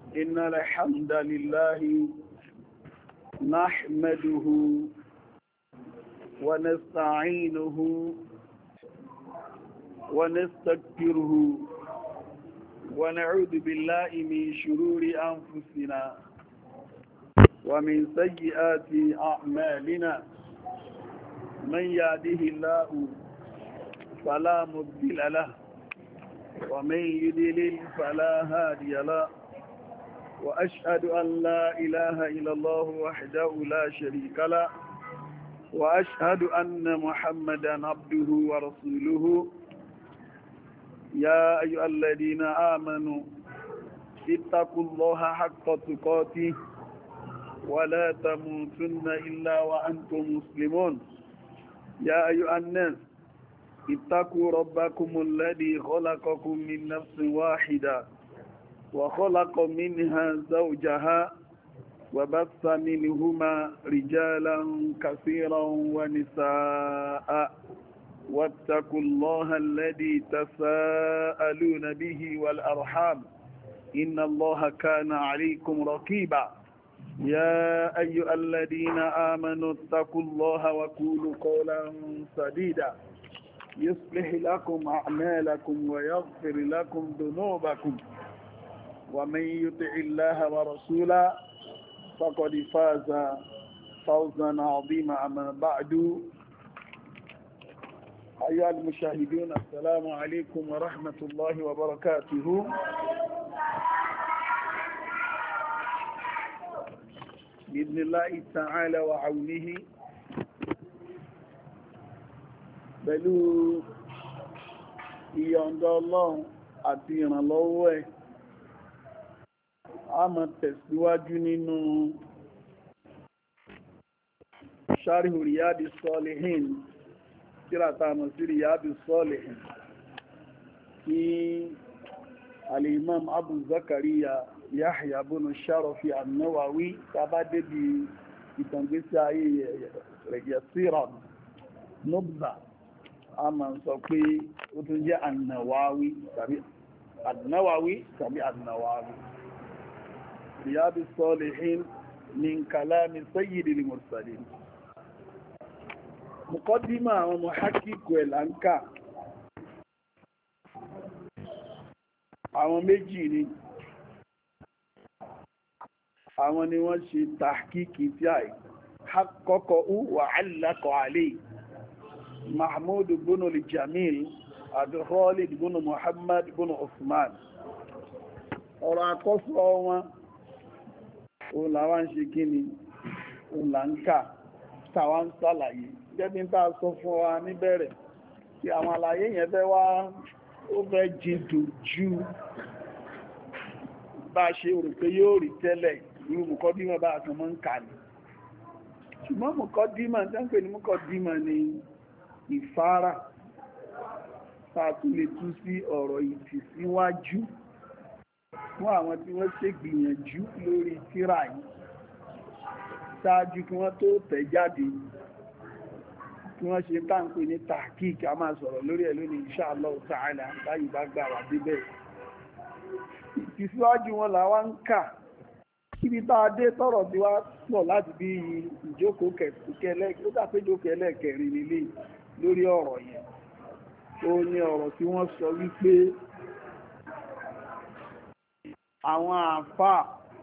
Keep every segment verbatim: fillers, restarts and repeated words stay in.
إن الحمد لله نحمده ونستعينه ونستغفره ونعوذ بالله من شرور أنفسنا ومن سيئات أعمالنا من يهده الله فلا مضل له ومن يضلل فلا هادي له وأشهد أن لا إله إلا الله وحده لا شريك له وأشهد أن محمدا عبده ورسوله يا أيها الذين آمنوا اتقوا الله حق تقاته ولا تموتن إلا وأنتم مسلمون يا أيها الناس اتقوا ربكم الذي خلقكم من نفس واحدة وخلق منها زوجها وبث منهما رجالا كثيرا ونساء واتقوا الله الذي تساءلون به والأرحام إن الله كان عليكم رقيبا يا أيها الذين آمنوا اتقوا الله وقولوا قولا سديدا يصلح لكم أعمالكم ويغفر لكم ذنوبكم ومن يطع الله ورسوله فقد فاز فوزا عظيما. أما بعد أيها المشاهدون السلام عليكم ورحمة الله وبركاته. بإذن الله تعالى وعونه pẹ̀lú ìyọ̀ǹda Ọlọ́run àti ìrànlọ́wọ́ ẹ̀ a máa tẹ̀síwájú nínú Sharhu Riyadis Salihin tírà tá mọ̀ sí Riyadis Salihin kí al-Imam Abu Zakariya Yahya ibn Sharafi an-Nawawi tàbá débi ìtàngbésí ayé rẹ̀ yasira nubza a máa sọ pé ó tún jẹ́ an-Nawawi tàbí an-Nawawi tàbí an-Nawawi. Riyadus Salihin min kalami sayyidil mursalin. Muqaddima àwọn muhaqqiq ẹ̀láńkà àwọn méjì ni àwọn ni wọ́n ṣe tahqiqi tí àì haqqaqahu wa 'allaqa alayhi Mahmud ibn al-Jamil àti Khalid ibn Muhammad ibn Uthman. Ọ̀rọ̀ àkọ́sọ́ wọn òun làwọn ṣe kí ni òun là ń kà tàwọn ń ṣàlàyé gẹ́bí tá a sọ fún wa níbẹ̀rẹ̀ tí àwọn àlàyé yẹn fẹ́ wá ó fẹ́ jìndò ju bá ṣe rò pé yóò rí tẹ́lẹ̀ irú mùkọ́dímọ̀ bá àtàn mọ́ ń kà ní. Ṣùgbọ́n mùkọ́dímọ̀ tẹ́ ń pè ní mùkọ́dímọ̀ ni ìfárá tààtù lè tú sí ọ̀rọ̀ ìtìsíwájú fún àwọn tí wọ́n ṣe gbìyànjú lórí tírà yìí ṣáájú kí wọ́n tó tẹ̀ jáde kí wọ́n ṣe táǹpé ní tahqiq. A máa sọ̀rọ̀ lórí ẹ̀ lónìí insha Allah ta'ala báyìí bá gbà wà débẹ̀. Ìtìsíwájú wọn làwa ń kà kíbi tá a dé tọ́rọ̀ tí wá pọ̀ láti bí ìjókòó kẹlẹ́kẹrin nílé lórí ọ̀rọ̀ yẹn. Ó ní ọ̀rọ̀ tí wọ́n sọ wípé àwọn àfáà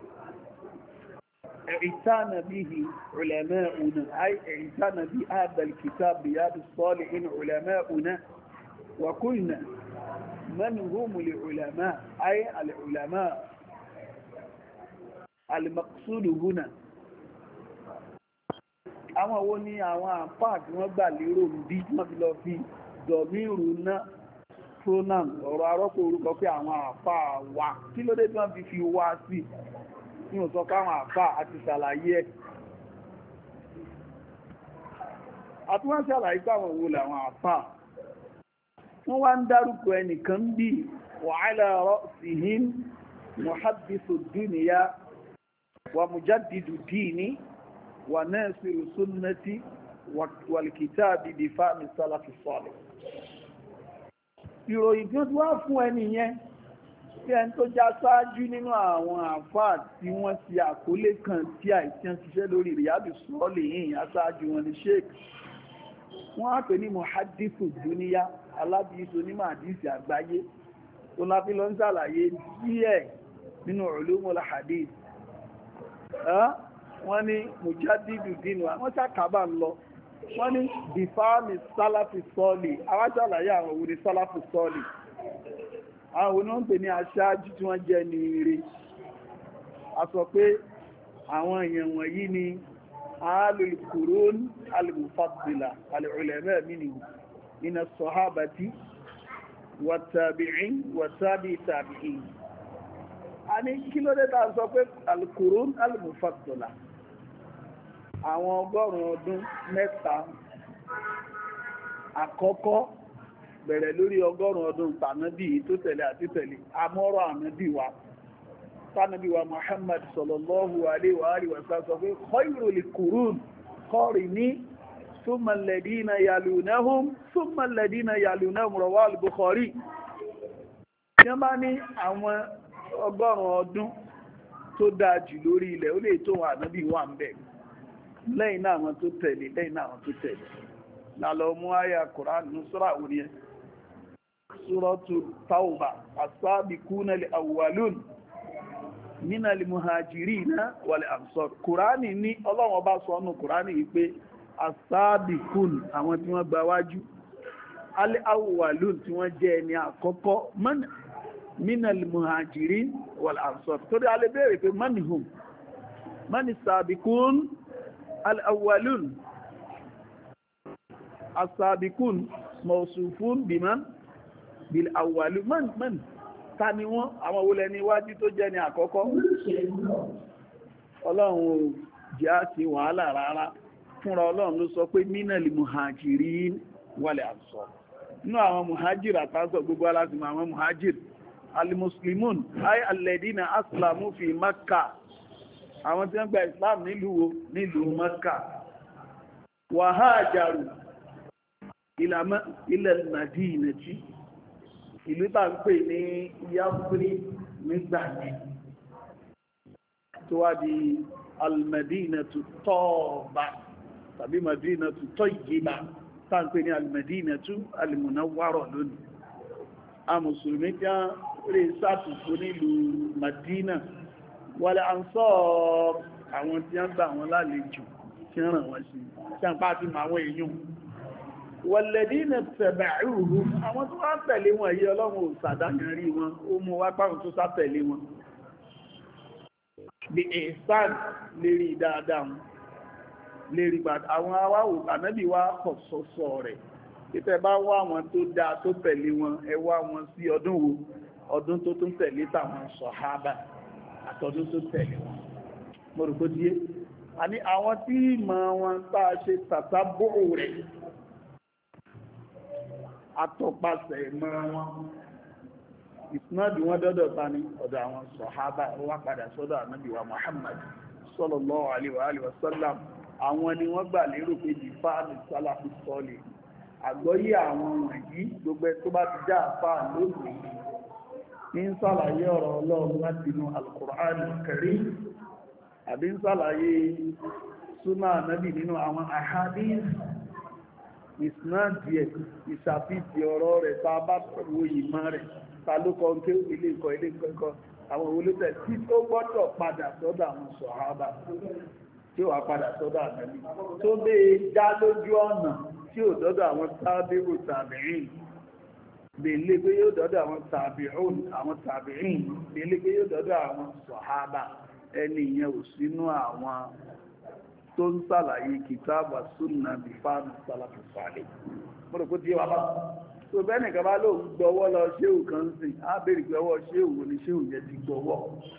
اعتنى به علماؤنا أي اعتنى بهذا الكتاب رياض الصالحين علماؤنا وقلنا من هم العلماء أي العلماء المقصود هنا àwọn wo ni àwọn àfáà tí wọ́n gbà lérò bí wọ́n fi lọ fi dọ̀míìrù náà pronoun ọ̀rọ̀ arọ́pò orúkọ pé àwọn àfáà wà kí ló dé tí wọ́n fi fi wá sí ní ò sọ káwọn àfáà àti ṣàlàyé ẹ̀. àti wọ́n ṣàlàyé káwọn wo làwọn àfáà wọ́n wá ń dárúkọ ẹnìkan bí wa ala ra'sihim muhaddithu dunya wa mujaddidu dini wa nasiru sunnati wal kitabi bi fahmi salafi salih. ìròyìn tí ó ti wá fún ẹni yẹn tí ẹni tó já sáájú nínú àwọn àfáà tí wọ́n ti àkólé kan tí àìsàn ṣiṣẹ́ lórí Riyadu Salihin aṣáájú wọn ni sheikh wọ́n á pè ní muhadithu duniya aládìíso ní màdìsí àgbáyé tó láfi lọ ń ṣàlàyé díẹ̀ nínú ulumul hadith wọ́n ní mujaddidu dinu wọ́n ṣàkàbà ń lọ wọ́n ní bifami sálàfì sọ́ọ̀lì àwọn ṣàlàyé àwọn òwúrí sálàfì sọ́ọ̀lì àwọn oní wọ́n pè ní aṣáájú tí wọ́n jẹ́ ní ire a sọ pé àwọn èèyàn wọ̀nyí ni alul qurun al-mufaddila al-ulama minhum min as-sahabati wat-tabi'in wat-tabi'i tabi'in a ní kí ló dé tá sọ pé al-qurun al-mufaddila àwọn ọgọ́rùn-ún ọdún mẹ́ta àkọ́kọ́ bẹ̀rẹ̀ lórí ọgọ́rùn-ún ọdún tànábì tó tẹ̀lé àti tẹ̀lé àmọ́rọ̀ ànábì wa tànábì wa Muhammad sallallahu alaihi wa alihi wa sallam sọ pé khayrul qurun qarni thumma alladhina yalunahum thumma alladhina yalunahum rawahu al-Bukhari tí wọ́n bá ní àwọn ọgọ́rùn-ún ọdún tó dáa jù lórí ilẹ̀ ó lè tó wọn ànábì wà ń bẹ̀ lẹ́yìn náà wọn tó tẹ̀lé lẹ́yìn náà wọn tó tẹ̀lé lálọ́ mú àyà Kùránì ní sura orí ẹ Suratu Tawba as-sabiquna al-awwalun minal muhajirina wal ansar Kùránì ní Ọlọ́run bá sọ ọ́nà Kùránì yìí pé as-sabiqun àwọn tí wọ́n gba wájú al-awwalun tí wọ́n jẹ́ ẹni àkọ́kọ́ minal muhajirin wal ansar torí alẹ́ bèèrè pé manhum mani sabiqun al-awwalun as-sabiqun mawsufun biman bil awwalun man man ta ni wọ́n àwọn wo lẹni wájú tó jẹ́ ni àkọ́kọ́ Ọlọ́run jẹ́ àti wàhálà rárá fúnra Ọlọ́run ló sọ pé minal muhajirin wal ansar nínú àwọn muhajir àtàsọ gbogbo aláti mọ àwọn muhajir al-muslimun ay alladina aslamu fi Makkah àwọn tí wọ́n gba Islam nílùú nílùú Makkah wa hajaru ilẹ̀ Madinati ìlú tàà ń pè ní Yafri nígbà ní tó wá di al-Madinatu Taba tàbí Madinatu Tayyiba tàà ń pè ní al-Madinatu al-Munawwara lónìí a mùsùlùmí tí a rí sàtùkú nílùú Madina wal Ansar àwọn tí a ń gbà wọn lálejò tí ń ràn wọ́n sí ṣàǹpá àti àwọn èèyàn wọ̀lẹ̀dínà tẹ̀bẹ̀rúhù àwọn tó wá tẹ̀lé wọn yí Ọlọ́run ò sàdáyàrí wọn ó mú wá pàrùn tó sá tẹ̀lé wọn bí ihsan lérí dáadáa wọn lérí pàtàkì àwọn awáwò ànábì wá kọ̀ sọ́sọ́ rẹ̀ títẹ́ bá wá wọn tó dáa tó tẹ̀lé wọn ẹ wá wọn sí ọdún wo ọdún tó tún tẹ̀lé tàwọn sọ̀hábà àtọdún tó tẹ̀lé wọn mo rò kó díẹ̀ àní àwọn tí ìmọ̀ wọn tá a ṣe tàtàbọ̀ rẹ̀ àtọ̀pasẹ̀ ìmọ̀ wọn ìsinádì wọn dọ́dọ̀ ta ní ọ̀dọ̀ àwọn sọ̀hábà wá padà sọ́dọ̀ ànábì wa Muhammad sallallahu alaihi wa sallam àwọn ni wọ́n gbà lérò pé di fáàlì sálàfí sọ́ọ̀lì àgbọ́yé àwọn wọ̀nyí gbogbo tó bá ti já àfáà lónìí ní ń sàlàyé ọ̀rọ̀ Ọlọ́run láti inú Al-Qur'an Al-Karim àbí ń sàlàyé súnà ànábì nínú àwọn ahadith ìsìnáàdì ẹ̀ ìṣàfíìsì ọ̀rọ̀ rẹ̀ tá a bá wo ìmọ̀ rẹ̀ ta ló kọ́ ń ké ilé ìkọ́ ilé ìkọ́ àwọn olóòtẹ̀ tí ó gbọ́dọ̀ padà sọ́dọ̀ àwọn sọ̀hábà tí ó wà padà sọ́dọ̀ ànábì tó bẹ́ẹ̀ dá lójú ọ̀nà tí ó dọ́dọ̀ àwọn tábírù tàbíìn bèèlé pé yóò dọ́dọ̀ àwọn tàbíìn àwọn tàbíìn bèèlé pé yóò dọ́dọ̀ àwọn sọ̀hábà ẹni ìyẹn ò sínú àwọn tó ń sàlàyé kìtàbà súnnà bí fáàmì sálàfì sàlẹ̀. mọ́rọ̀ kó tí wà bá tó bẹ́ẹ̀nì kan bá ló ń gbọ́wọ́ lọ ṣéhù kan sí á bèèrè gbọ́wọ́ ṣéhù ní ṣéhù yẹn ti gbọ́wọ́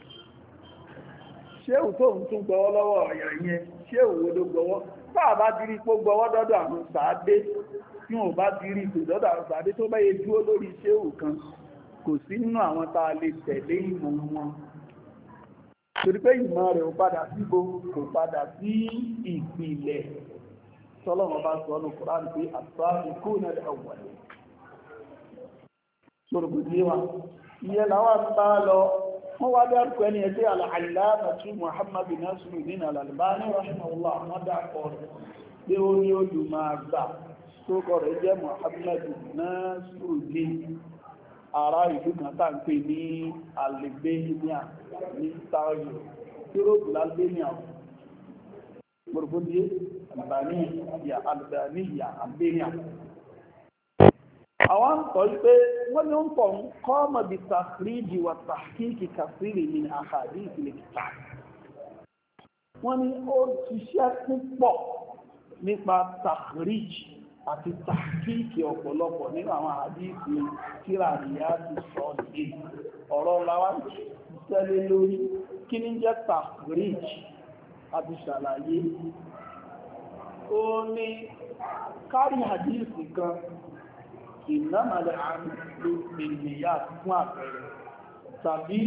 ṣéhù tó ń tún gbọ́wọ́ lọ́wọ́ ọ̀yàn yẹn ṣéhù wo ló gbọ́wọ́ táà bá ti rí pó gbọ́wọ́ dọ́dọ̀ àwọn sàádé tí wọn bá ti rí pé dọ́dọ̀ àwọn sàádé tó bá yẹ dúró lórí ṣéhù kan kò sí nínú àwọn tá a lè tẹ̀lé ìmọ̀ wọn torí pé ìmọ̀ rẹ̀ ò padà síbo kò padà sí ìpìlẹ̀ tọ́lọ́wọ́n bá sọ ọ́nà Kùránì pé as-sabiquna al-awwalun sọ́rọ̀ kò díẹ̀ wá ìyẹn làwọn ń bá lọ wọ́n wá dárúkọ ẹni ẹgbẹ́ al-allamatu Muhammad Nasiruddin al-Albani rahimahullah wọ́n dákọ̀ rẹ̀ pé ó ní olùmọ̀ àgbà tó kọ rẹ̀ jẹ́ Muhammad Nasiruddin ará ìlú kan tá ń pè ní Albania ní Saudi Europe Albania gbogbo Albania Albania Albania àwọn ń tọ́ pé wọ́n ní ń tọ̀ ń kọ́ ọmọ bí tàkìríjì wà tàkìkì kàfíìrì ní àhàdí ìpìlẹ̀ kìtà wọ́n ní ó ṣiṣẹ́ púpọ̀ nípa tàkìríjì àti tàkìkì ọ̀pọ̀lọpọ̀ nínú àwọn àhàdí ìpìlẹ̀ kíra àríyá ti sọ ní ọ̀rọ̀ láwá tẹ́lẹ̀ lórí kí ní jẹ́ tàkìríjì àti ṣàlàyé ó ní kárí àdíìsì kan ìnámàlẹ̀ àmì ìrìnlẹ̀yà fún àpẹẹrẹ tàbí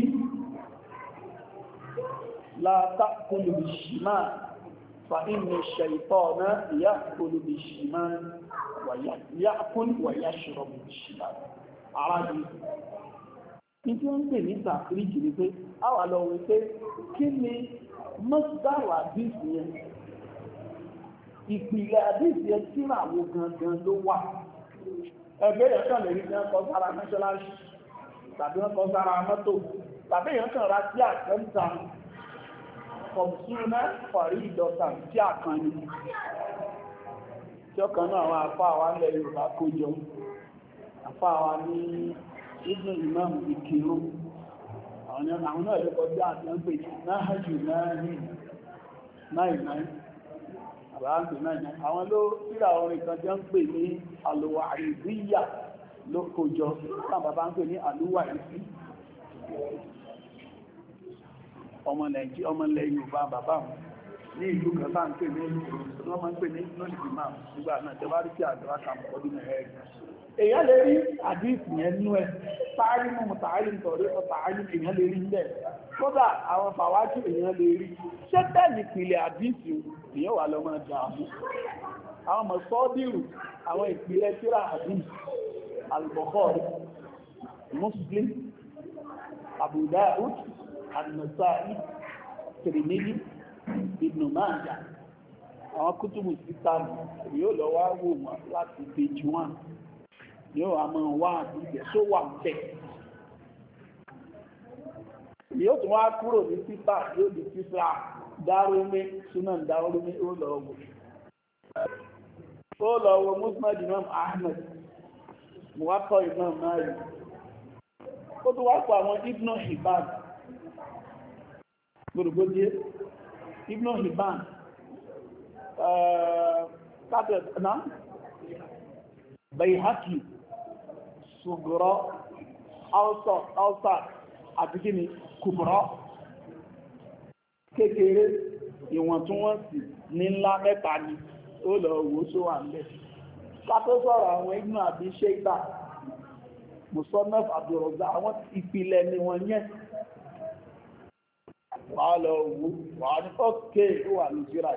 látàkùlù ìṣìmá fa inú ṣẹ̀ìtọ́ náà ìyàkùlù ìṣìmá wàyàkùn wàyàṣìrọ̀bù ìṣìmá ara ní ní tí ó ń pè ní tàkìríjì ní pé a wà lọ wípé kí ni mọ́sídáwà àdíìsì yẹn ìpìlẹ̀ àdíìsì yẹn tí àwọn gangan ló wà ẹgbẹ́ èèyàn kan lè rí ní ọkọ̀ sára mẹ́ṣọ́láṣì tàbí ọkọ̀ sára mọ́tò tàbí èèyàn kan rá sí àkẹ́ǹtà kọ̀mùsúnmẹ́ fàrí ìdọ̀ta tí àkànni tí ọkàn náà àwọn àfá àwa ilẹ̀ Yorùbá kójọ àfá àwa ní ìdún Imam Ìkìrò àwọn náà lè kọjá àti ọgbẹ̀ náà jù náà ní náà àbáńgbè náà àwọn ló síra orin kan jẹ́ ń pè ní àlùwà ìdíyà ló kójọ náà bàbá ń pè ní àlùwà ìdí ọmọ nàìjí ọmọ ilẹ̀ Yorùbá bàbá wọn ní ìlú kan bá ń pè ní ìlú wọ́n máa ń pè ní lónìí máa nígbà náà tẹ́ bá rí sí àdúrà kan ọdún mẹ́rẹ̀ èèyàn lè rí àdíìsì yẹn nú ẹ táàrí mú tààrí nítorí ọ tààrí èèyàn lè rí bẹ́ẹ̀ kódà àwọn fàwájú èèyàn lè rí ṣé tẹ́lì ìpìlẹ̀ àdíìsì èèyàn wà lọ́mọ dààmú àwọn ọmọ sọ́ọ́dìrù àwọn ìpìlẹ̀ tíra àdíìsì al-Bukhari Muslim Abu Dawud an-Nasa'i Tirmidhi Ibn Majah àwọn kútùbù sítàmù yóò lọ wá wò wọ́n láti page one yóò a máa wá àdúgbẹ̀ tó wà bẹ̀. Yóò tún wá kúrò ní títà yóò di títà dárómé súnà dárómé ó lọ wò. Ó lọ wo Musnad Imam Ahmad, Muwatta Imam Malik. Ó tún wá pọ̀ àwọn Ibn Hibban. Gbogbogbò Ibn Hibban. Kátẹ̀ náà Bayhaqi Sughra Awsat àti kí ni Kubra kékeré ìwọ̀ntúnwọ̀nsì ní ńlá mẹ́ta ni ó lọ wò só wà nílẹ̀. Ká tó sọ̀rọ̀ àwọn Ibn Abi Shayba Musannaf Abdurrazzaq àwọn ìpìlẹ̀ ni wọ́n yẹn wà lọ wò wà ní ọ́kẹ́ ó wà ní jíra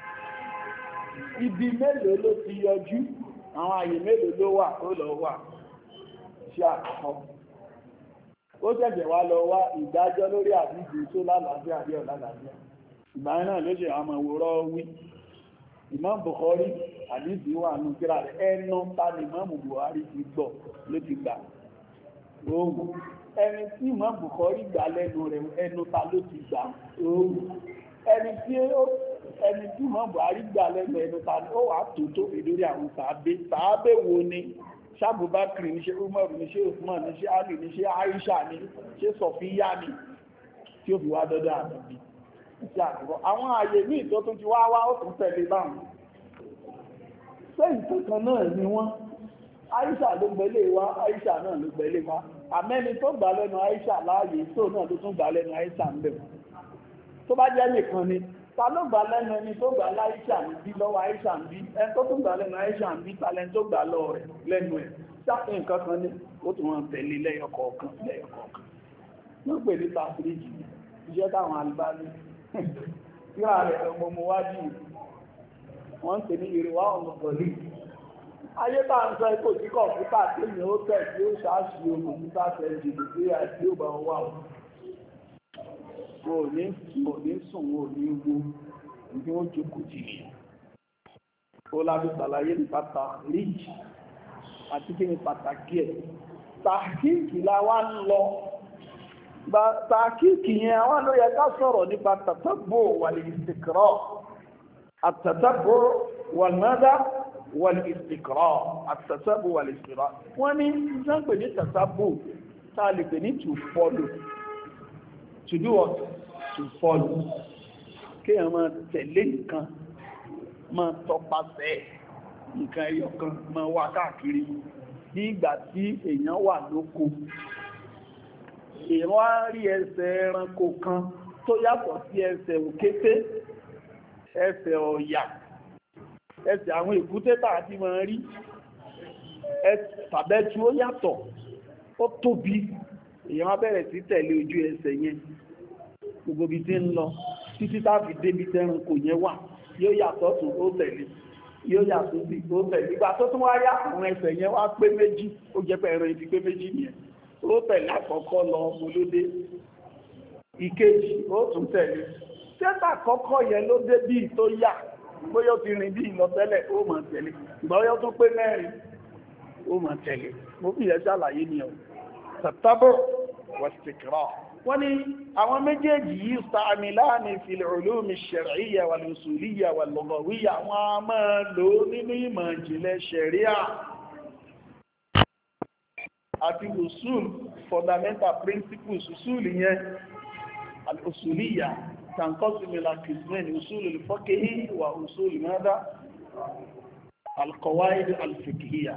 ibi mélòó ló ti yọjú àwọn àyè mélòó ló wà ó lọ wà sí àkọ́kọ́ ó ṣẹ̀ṣẹ̀ wá lọ wá ìdájọ́ lórí àdíjì tó lálàáfíà àbí ọ̀lálàáfíà ìgbà náà ló ṣe àwọn ìwòrán wí Imam Bukhari àdíjì wà nù kíra rẹ̀ ẹnu ta ni Imam Bukhari ti gbọ́ ló ti gbà oògùn ẹni tí Imam Bukhari gbà lẹ́nu rẹ̀ ẹnu ta ló ti gbà oògùn ẹni tí ó ẹni tí Imam Bukhari gbà lẹ́nu ẹnu ta ni ó wà tó tó fi lórí àwọn sàábé sàábé wo ni ṣàbùbákìrì ní ṣe Umar ní ṣe Usman ní ṣe Ali ní ṣe Aisha ní ṣe Sọfíyà ní tí ó fi wá dọ́dọ̀ àbẹ̀bí sí àkọ́kọ́ àwọn ààyè ní ìtọ́ tó ti wá wá ó tún tẹ̀lé báwọn sẹ́yìn tó kan náà ni wọ́n Aisha ló gbẹ́lé wá Aisha náà ló gbẹ́lé wá àmẹ́ni tó gbà lẹ́nu Aisha láàyè tó náà ló tún gbà lẹ́nu Aisha ń bẹ̀ tó bá jẹ́ nìkan ni ta ló gbà lẹ́nu ẹni tó gbà láìṣà ń bí lọ́wọ́ àìṣà ń bí ẹni tó tún gbà lẹ́nu àìṣà ń bí talẹ́ni tó gbà lọ rẹ̀ lẹ́nu ẹ̀ sáfẹ́ nǹkan kan ní ó tún wọn tẹ̀lé lẹ́yọkọ̀ọ̀kan lẹ́yọkọ̀ọ̀kan wọ́n pè ní tàfíríjì iṣẹ́ táwọn Albani yóò rẹ̀ ọmọ ọmọ wájú wọ́n pè ní ìrìwá ọmọ pọ̀lì ayé bá ń sọ ipò tí kọ̀ǹpútà tí èèyàn ó tẹ̀ tí ó ṣáàṣì ohun kọ̀ǹpútà tẹ̀lé pé àti ó bá wà ó kò ní kò ní sùn ò ní wo ní wọ́n jókòó jì ní ó lábẹ́ ṣàlàyé ní pàtàkì ríjì àti kí ni pàtàkì ẹ̀ tàkíkì la wá ń lọ tàkíkì yẹn àwọn ló yẹ ká sọ̀rọ̀ nípa tàtàbò wal-istiqra àtàtàbò wal-mada wal-istiqra àtàtàbò wal-istiqra wọ́n ní ìjọ́pẹ̀ ní tàtàbò tá a lè pè ní to follow to do what to follow kí ẹ máa tẹ̀lé nǹkan máa tọpasẹ̀ nǹkan ẹyọ kan máa wá káàkiri ní ìgbà tí èèyàn wà lóko èèyàn wá rí ẹsẹ̀ ẹranko kan tó yàtọ̀ sí ẹsẹ̀ òkété ẹsẹ̀ ọ̀yà ẹsẹ̀ àwọn èkúté tààtí máa rí tàbẹ́tú ó yàtọ̀ ó tóbi èèyàn wá bẹ̀rẹ̀ sí tẹ̀lé ojú ẹsẹ̀ yẹn gbogbo bí tí ń lọ títí táàfi débi tẹ́ranko yẹn wà yóò yàtọ̀ tún ó tẹ̀lé yóò yàtọ̀ sí ó tẹ̀lé ìgbà tó tún wá yá àwọn ẹsẹ̀ yẹn wá pé méjì ó jẹ́ pé ẹran ibi pé méjì nìyẹn ó tẹ̀lé àkọ́kọ́ lọ olóde ìkejì ó tún tẹ̀lé tẹ́tà kọ́kọ́ yẹn ló dé bí tó yà bóyá ó ti rìn bí lọ tẹ́lẹ̀ ó máa tẹ̀lé ìgbà ó yọ tún pé mẹ́rin ó máa tẹ̀lé mo fi yẹn ṣàlàyé ni ọ̀ tàtàbọ̀ wal-istiqra wọ́n ní àwọn méjèèjì yìí sàmìláàní fil ulumi ash-shar'iyya wal-usuliyya wal-lughawiyya wọ́n a máa lò nínú ìmọ̀ ìjìnlẹ̀ ṣẹ̀ríà àti usul fundamental principles usul yẹn al-usuliyya tanqasimu ila qismayn usul al-fiqh wa usul madha al-qawaid al-fiqhiyya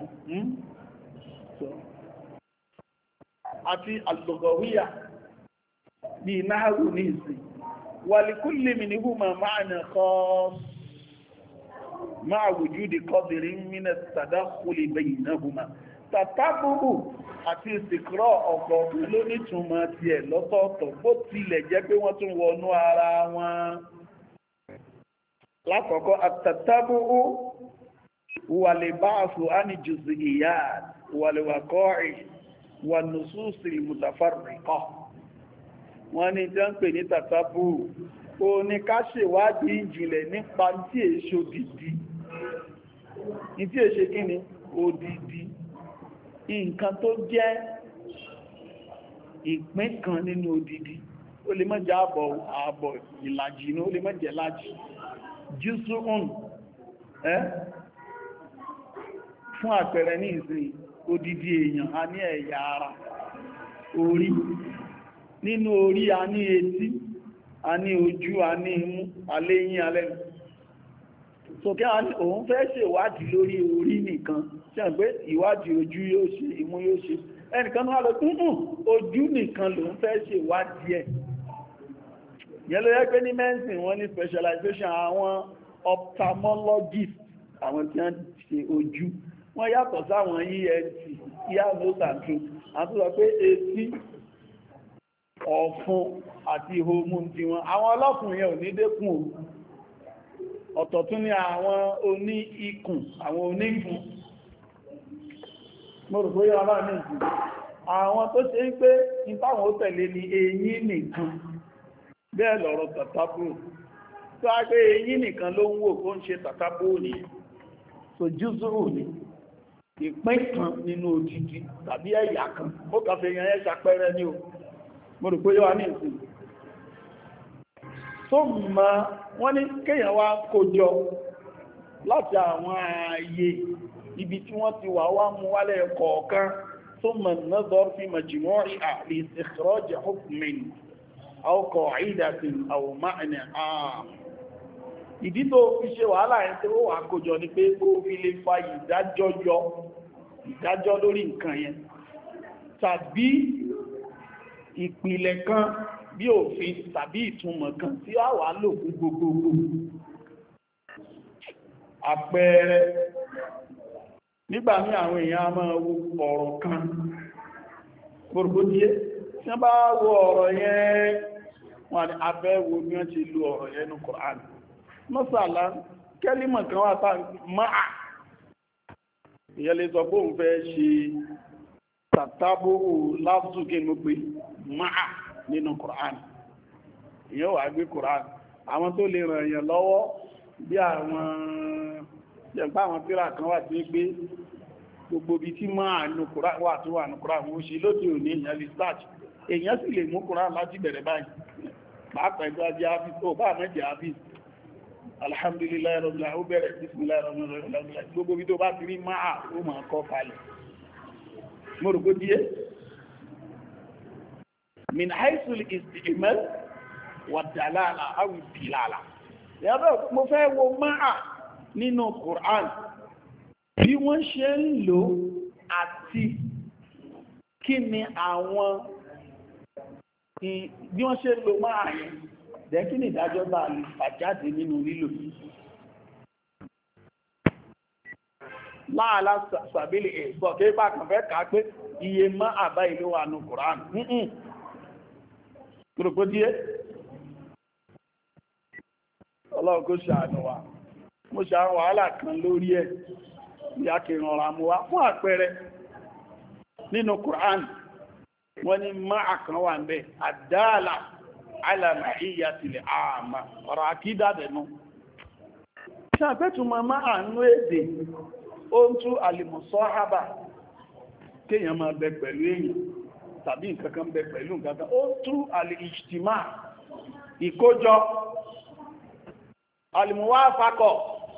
àti al-lughawiyya bí náhàrù ní ìsìn wàlìkúlì minhuma ma'na khass ma'a wujudi qadrin min at-tadakhuli baynahuma tàtàbùrù àti istiqra ọ̀kọ̀ọ̀kan ló nítumọ̀ tiẹ̀ lọ́tọ̀ọ̀tọ̀ bó tilẹ̀ jẹ́ pé wọ́n tún wọnú ara wọn lákọ̀ọ́kọ́ at-tatabu'u wal-ba'thu 'ani juz'iyyat wal-waqa'i wan-nusus al-mutafarriqah wọ́n ní jẹ́ ń pè ní tàtàbù ó ní ká ṣèwádìí ìjìnlẹ̀ nípa tí èṣò dìdí ní tí èṣe kí ni odidi nǹkan tó jẹ́ ìpín kan nínú odidi ó lè má jẹ́ àbọ̀ àbọ̀ ìlàjì ní ó lè má jẹ́ lájì jùsùn ẹ́ fún àpẹẹrẹ ní ìsìn odidi èèyàn a ní ẹ̀yà ara orí nínú orí a ní etí a ní ojú a ní imú aléyín alẹ́nu so kí òun fẹ́ ṣe ìwádìí lórí orí nìkan ṣe pé ìwádìí ojú yóò ṣe imú yóò ṣe ẹnìkan náà lọ tún ojú nìkan lòun fẹ́ ṣe ìwádìí ẹ̀ yẹn ló yẹ pé ní mẹ́sìn wọ́n ní specialization àwọn ophthalmologist àwọn tí wọ́n ṣe ojú wọ́n yàtọ̀ sáwọn E N T ear nose and throat àti sọ pé etí ọ̀fun àti ìhòmú tí wọn àwọn ọlọ́fun yẹn ò ní dékun ọ̀tọ̀ tún ní àwọn oní ikùn àwọn onífun mọ́rùn pé yọ́ aláàrin ìsìn àwọn tó ṣe ń pé ìpáwọn ó tẹ̀lé ní eyín nìkan bẹ́ẹ̀ lọ̀rọ̀ tàtàbù tó á pé eyín nìkan ló ń wò kó ń ṣe tàtàbù ní so jùsùrù ní ìpín kan nínú odidi tàbí ẹ̀yà kan ó kàfẹ́ yẹn ẹ́ ṣàpẹẹrẹ ní o mo rò pé yóò wá ní ìsìn tó ma wọ́n ní kéèyàn wá kójọ láti àwọn ààyè ibi tí wọ́n ti wà wá mú wálẹ̀ kọ̀ọ̀kan tó mọ̀ nazar fi majmu'iha li istikhraj hukmin aw qa'idatin aw ma'na am ìdí tó fi ṣe wàhálà ẹ̀ tí ó wà kójọ ní pé ó fi lè fa ìdájọ́ yọ ìdájọ́ lórí nǹkan yẹn tàbí ìpìlẹ̀ kan bí òfin tàbí ìtumọ̀ kan tí a wà lò fún gbogbogbò àpẹẹrẹ nígbà ní àwọn èèyàn a máa wo ọ̀rọ̀ kan gbogbo díẹ̀ tí wọ́n bá wo ọ̀rọ̀ yẹn wọ́n ni abẹ́ wo ní wọ́n ti lo ọ̀rọ̀ yẹn ní Kùránì mọ́sàlá kẹ́límọ̀ kan wà tàà máa ìyẹn lè sọ pé òun fẹ́ ṣe tàtàbù láfùsù kí mo pè máa nínú Qur'an ìyẹn wà gbé Qur'an àwọn tó lè ràn èèyàn lọ́wọ́ bí àwọn jẹ̀gbá àwọn tírà kan wà tí ó gbé gbogbo bí tí máa nù Qur'an wà tó wà nù Qur'an mo ṣe lóde òní èèyàn lè start èèyàn sì lè mú Qur'an láti bẹ̀rẹ̀ báyìí pàápàá ẹgbẹ́ ajé hafiz tó bá mẹ́jẹ̀ hafiz alhamdulillah rabbil alamin ó bẹ̀rẹ̀ bismillahir rahmanir rahim gbogbo bí tó bá ti rí máa ó máa kọ́ kalẹ̀ mo rò kó díẹ̀ min haythu al-isti'mal wa dalala aw dilala yàbẹ̀ mo fẹ́ wo máa nínú Qur'an bí wọ́n ṣe ń lò àti kí ni àwọn bí wọ́n ṣe lò máa yẹn dẹ̀ kí ni ìdájọ́ bá lè fàjáde nínú lílò láàlá sàbílì ẹ̀gbọ́ kí bá kàn fẹ́ kàá pé iye mọ́ àbá ìlú wà ní Kùránì nǹkan kúròkó díẹ̀ Ọlọ́run kó ṣàánú wa mo ṣàánú wàhálà kan lórí ẹ̀ ìyá kìrìn ọ̀rọ̀ àmúwá fún àpẹẹrẹ nínú Kùránì wọ́n ní máa kan wà ń bẹ àdáàlà alàmàíyàtìlẹ̀ àmà ọ̀rọ̀ àkídàdẹ̀nú ṣàpẹ́tùmọ̀ máa nú èdè ó ń tú alìmọ̀sọ́hábà kéèyàn máa bẹ pẹ̀lú èèyàn tàbí nǹkankan bẹ pẹ̀lú nǹkankan ó ń tú alììjtìmá ìkójọ alìmọ̀wáfakọ̀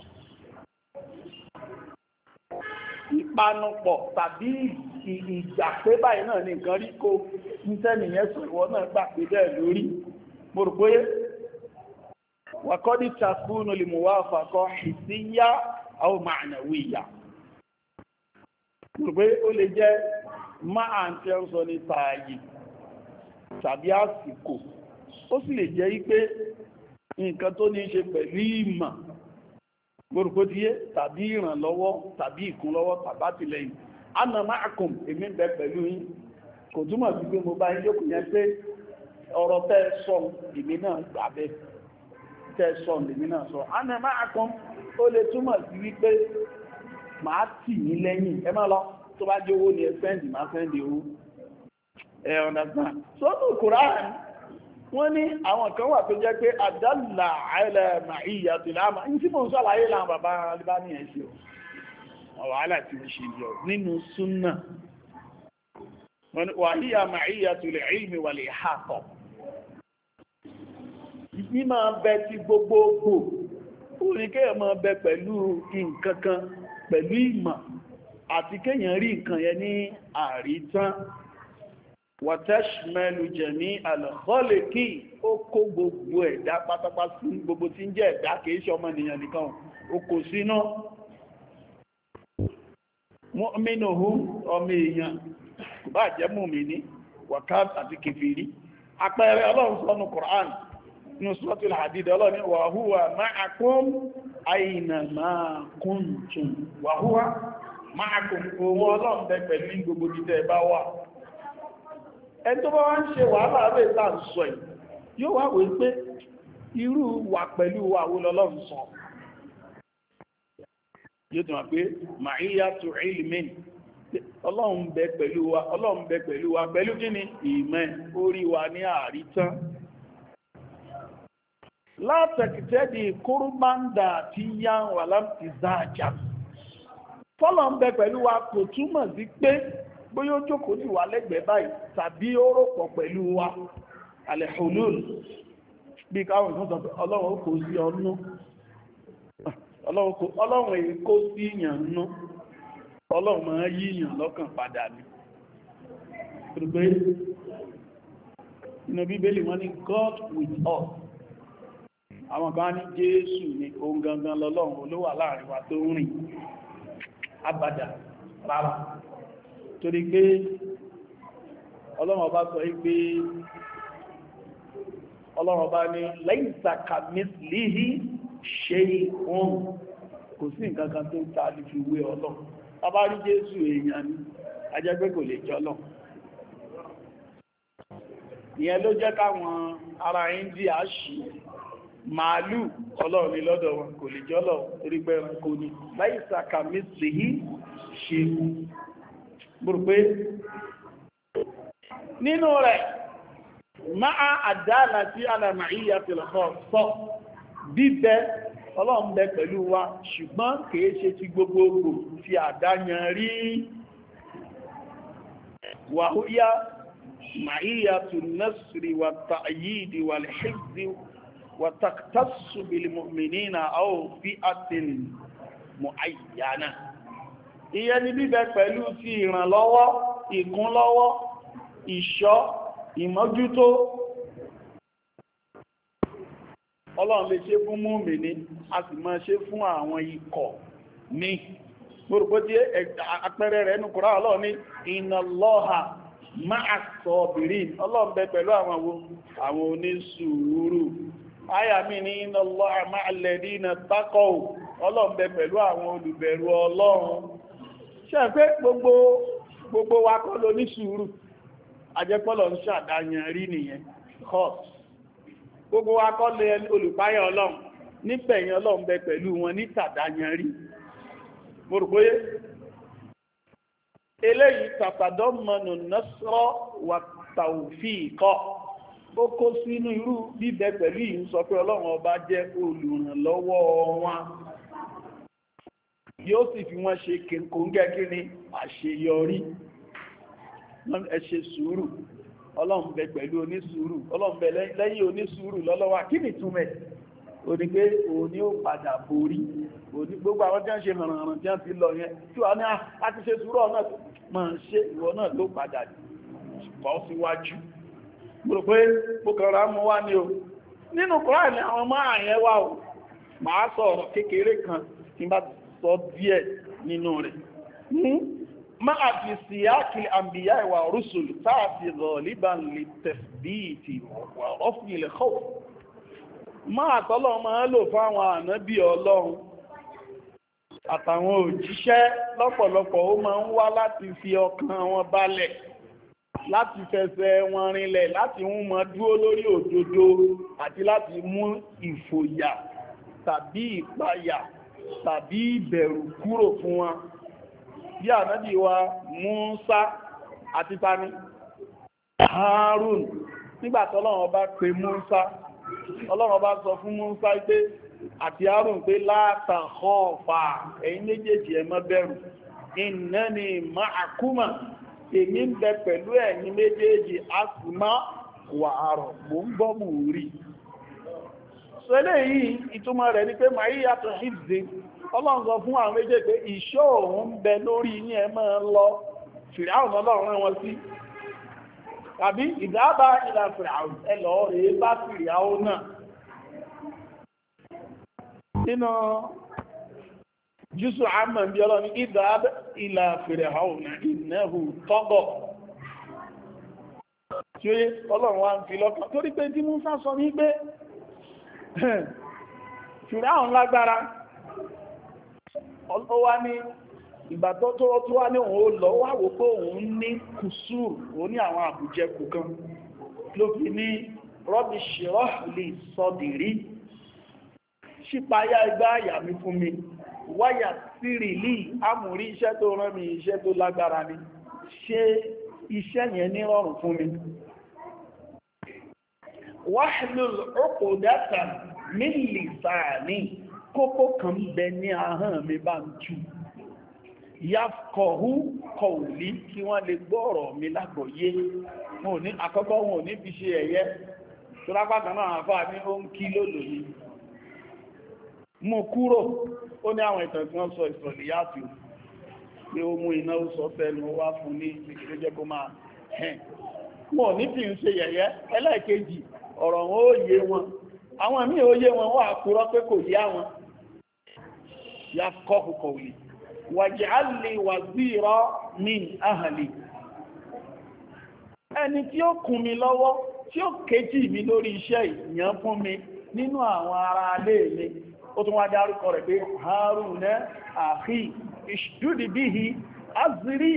ìpanupọ̀ tàbí ìjà pé báyìí náà ní nǹkan rí kó ní tẹ́nìyàn sọ ìwọ náà gbà pé bẹ́ẹ̀ lórí mo rò pé wàkọ́dí takúnù lè mú wá fàkọ́ ìsíyá àwọn ma'nawiyya mo rò pé ó lè jẹ́ máa ń tẹ́ ń sọ ní tààyè tàbí àsìkò ó sì lè jẹ́ wípé nǹkan tó ní ṣe pẹ̀lú ìmọ̀ gbórùkó díé tàbí ìrànlọ́wọ́ tàbí ìkúnlọ́wọ́ tàbí àtìlẹ́yìn ana ma'akum èmi ń bẹ pẹ̀lú yín kò túmọ̀ sí pé mo bá yín jókòó yẹn pé ọ̀rọ̀ tẹ́ sọ èmi náà gbà bẹ́ tẹ́ sọ èmi náà sọ ana ma'akum ó lè túmọ̀ sí wípé màá tì yín lẹ́yìn ẹ má lọ tó bá jẹ́ owó ni ẹ sẹ́ndì máa sẹ́ndì owó ẹ understand so ní Kùránì wọ́n ní àwọn kan wà tó jẹ́ pé àdálà àìlẹ̀ màáyà tó láàmà ní tí mo ń sọ́láyé láwọn bàbá alibá ní ẹ̀ṣẹ́ wàhálà tí ó ṣe yọ nínú súnnà wàhíyà màáyà tó lè ilmi wà lè hàtọ̀ ní máa bẹ ti gbogbogbò orí kéèyàn máa bẹ pẹ̀lú nǹkan kan pẹ̀lú ìmọ̀ àti kéèyàn rí nǹkan yẹn ní àrítán wàtẹ́ṣmẹ́lú jẹ̀mí àlọ́kọ́lẹ̀kí ó kó gbogbo ẹ̀dá pátápátá sí gbogbo tí ń jẹ́ ẹ̀dá kìí ṣe ọmọnìyàn nìkan ó kò sínú mu'minuhum ọmọ èèyàn kò bá jẹ́ mùmínì wàkát àti kèfèrí àpẹẹrẹ ọlọ́run sọ́nù Qur'an ní Suratul Hadid ọlọ́ni wa huwa ma'akum aina ma kuntum wa huwa ma'akum owó ọlọ́run bẹ pẹ̀lú gbogbo jíjẹ bá wà ẹni tó bá wá ń ṣe wàhálà rẹ̀ ìta ń sọ ẹ̀ yóò wá wé pé irú wà pẹ̀lú wà wó lọ́lọ́run sọ yóò tó wà pé ma'iyatu ilmin ọlọ́run bẹ pẹ̀lú wa ọlọ́run bẹ pẹ̀lú wa pẹ̀lú kí ni ìmẹ́ orí wa ní àrítán látẹ̀kìtẹ́dì kúrúbándà tí yá wà láti záàjà fọ́lọ̀ ń bẹ pẹ̀lú wa kò túmọ̀ sí pé bóyá ó jókòó sí wà lẹ́gbẹ̀ẹ́ báyìí tàbí ó rọ̀pọ̀ pẹ̀lú wa al-hulul bí káwọn ìfún sọ pé ọlọ́run kò sí ọnú ọlọ́run èyí kó sí ìyàn nú ọlọ́run máa yí ìyàn lọ́kàn padà ní pẹ̀lú inú bíbélì wọ́n ní God with us àwọn kan ní Jésù ní ohun gangan lọ́lọ́run olówà láàrin wa tó ń rìn abàdà rárá torí pé ọlọ́run ọba sọ pé ọlọ́run ọba ní laysa kamithlihi shay'un kò sí nǹkan kan tó ń ta lè fi wé ọlọ́run bàbá rí Jésù èèyàn ní ajẹ́gbẹ́ kò lè jọ lọ ìyẹn ló jẹ́ káwọn ará India ṣì màálù ọlọ́run ní lọ́dọ̀ wọn kò lè jọ lọ torí pé ẹranko ní laysa kamithlihi ṣe gbùrùgbé nínú rẹ̀ máa àdáàlà tí alàmàíyà ti lọ́kọ́ sọ bíbẹ ọlọ́run bẹ pẹ̀lú wa ṣùgbọ́n kìí ṣe ti gbogbogbò fi àdáyan rí wàhúyá màíyà tó násìrì wà tàyídì wà lẹ́hìzì wà tàkítàṣù bil mu'minina aw fi àtìn mu'ayyana. ìyẹn ni bíbẹ pẹ̀lú ti ìrànlọ́wọ́ ìkúnlọ́wọ́ ìṣọ́ ìmọ́jútó ọlọ́run lè ṣe fún mùmínì a sì máa ṣe fún àwọn ikọ̀ ní gbogbo tí àpẹẹrẹ rẹ̀ nù Kùránì ọlọ́run ní innallaha ma'as sabirin ọlọ́run bẹ pẹ̀lú àwọn onísùúrù àyà mi ní innallaha ma'al ladina taqaw ọlọ́run bẹ pẹ̀lú àwọn olùbẹ̀rù ọlọ́run ṣe pé gbogbo gbogbo wa kọ́ ló ní sùúrù ajẹ́pọ́lọ̀ ń ṣàdáyàn rí nìyẹn hot gbogbo wa kọ́ lé olùpáyà ọlọ́run nígbẹ̀yìn ọlọ́run bẹ pẹ̀lú wọn ní tàdáyàn rí mo rò pé eléyìí tàtàdọ́mọnù nasra wà tawfiqa ó kó sínú irú bíbẹ pẹ̀lú yìí ń sọ pé ọlọ́run ọba jẹ́ olùrànlọ́wọ́ wọn yóò sì fi wọ́n ṣe kòńgẹ́ kí ni àṣeyọrí ẹ ṣe sùúrù ọlọ́run bẹ pẹ̀lú onísùúrù ọlọ́run bẹ lẹ́yìn onísùúrù lọ́lọ́wà kí ni túnmẹ̀ o ní pé òní ó padà borí òní gbogbo àwọn tí wọ́n ṣe mọ̀rànràn tí wọ́n ti lọ yẹn tí wọ́n ní a ti ṣe sùúrù ọ̀nà máa ṣe ìwọ náà ló padà bọ́ síwájú mo rò pé mo kàn rà mú wá ní o nínú Kùránì àwọn ọmọ àyẹn wà o màá sọ ọ̀rọ̀ kékeré kan tí n bá sọ díẹ̀ nínú rẹ̀ máa fi síyáàkì àmbìyà ìwà rúsùl táàfi ghaliban lè tẹ̀sbíìtì wà ọ́fìnlẹ̀ khawf máa tọ́lọ̀ máa lò fáwọn ànábì ọlọ́run àtàwọn òjíṣẹ́ lọ́pọ̀lọpọ̀ ó máa ń wá láti fi ọkàn wọn balẹ̀ láti fẹsẹ̀ wọn rinlẹ̀ láti mú wọn dúró lórí òdodo àti láti mú ìfòyà tàbí ìpayà tàbí ìbẹ̀rù kúrò fún wọn bí ànábì wa Mùsá àti tani Harun nígbàtí Ọlọ́run bá pe Mùsá Ọlọ́run bá sọ fún Mùsá pé àti Harun pé la takhafa ẹ̀yin méjèèjì ẹ má bẹ̀rù innani ma'akuma èmi ń bẹ pẹ̀lú ẹ̀yin méjèèjì asma wa ara mo ń gbọ́ mò ń rí so eléyìí ìtumọ̀ rẹ̀ ni pé ma'iyatu hifzi Ọlọ́run sọ fún àwọn méjèèjì pé ìṣọ́ òun ń bẹ lórí ní ẹ máa lọ Fìràún Ọlọ́run rán wọn sí tàbí ìdábà ìlà Fìràún ẹlọ rẹ̀ bá Fìràún náà nínú jùsù àmà bí Ọlọ́run ìdábà ìlà Fìràún innahu tagha tí ó yé Ọlọ́run wá ń fi lọ́kàn torí pé tí Mùsá sọ ní pé Fìràún lágbára ó wá ní ìgbà tó tó tó wá ní òun ó lọ wá wò pé òun ní kùsùrù òun ní àwọn àbújẹkù kan ló fi ní rọ́bì ṣírọ́ lè sọdìrí ṣípayá igbá àyà mi fún mi wáyà sírì lì ámùrí iṣẹ́ tó rán mi iṣẹ́ tó lágbára ni ṣe iṣẹ́ yẹn ní rọrùn fún mi wahlul uqdatan min lisani kókó kan bẹ ní ahọ́n mi bá ń tú yafqahu qawli kí wọ́n lè gbọ́ọ̀rọ̀ mi lágbọ̀ọ́yé wọn ò ní àkọ́kọ́ wọn ò ní fi ṣe ẹ̀yẹ tó lápá kan náà àfáà ní ó ń kí lólòní mú kúrò ó ní àwọn ìtàn tí wọ́n sọ ìsọ̀lẹ̀ yàtì pé ó mú iná ó sọ fẹ́nu ó wá fún ní ìgbésẹ̀ jẹ́ kó máa hẹ́n wọn ò ní fi ń ṣe yẹ̀yẹ́ ẹlẹ́ẹ̀kejì ọ̀rọ̀ wọn ó yé wọn àwọn míì ó yé wọn wọ́n àkúrọ́ pé kò yé àwọn yafqahu qawli waj'al li wazira min ahli ẹni tí ó kún mi lọ́wọ́ tí ó kéjì mi lórí iṣẹ́ ìyàn fún mi nínú àwọn ará alé mi ó tún wá dárúkọ rẹ̀ pé Haruna akhi ishdud bihi azri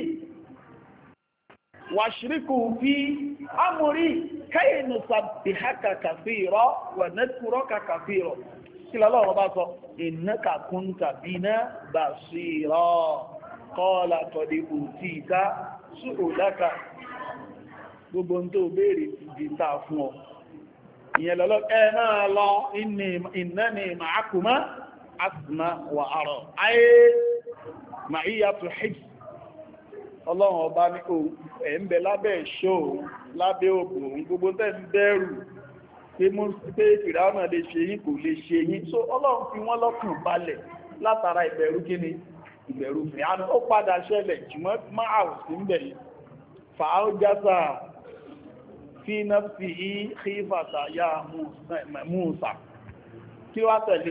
washriku fi amri kay nusabbihaka kathira wa nadhkuraka kathira kí lọ́lọ́run bá sọ innaka kunta bina basira qala qad utita su'ulaka gbogbo tó béèrè ti di ta fún ọ ìyẹn lọ́lọ́ ẹ náà lọ innani ma'akuma asma wa ara ayé ma'iyatu hifz ọlọ́run ọba ní ohun ẹ̀ ń bẹ lábẹ́ ìṣọ́ lábẹ́ òbò gbogbo tẹ́ ń bẹ̀rù pé mú pé ìfìràwọ̀nà lè ṣe yín kò lè ṣe yín so ọlọ́run fi wọ́n lọ́kàn balẹ̀ látara ìbẹ̀rù kíni ìbẹ̀rù fìràwọ̀nà ó padà ṣẹlẹ̀ jùmọ́ máa ò sí ń bẹ̀ yìí fàáó jásà fi nafsi yìí khifata ya Musa kí wá tẹ̀lé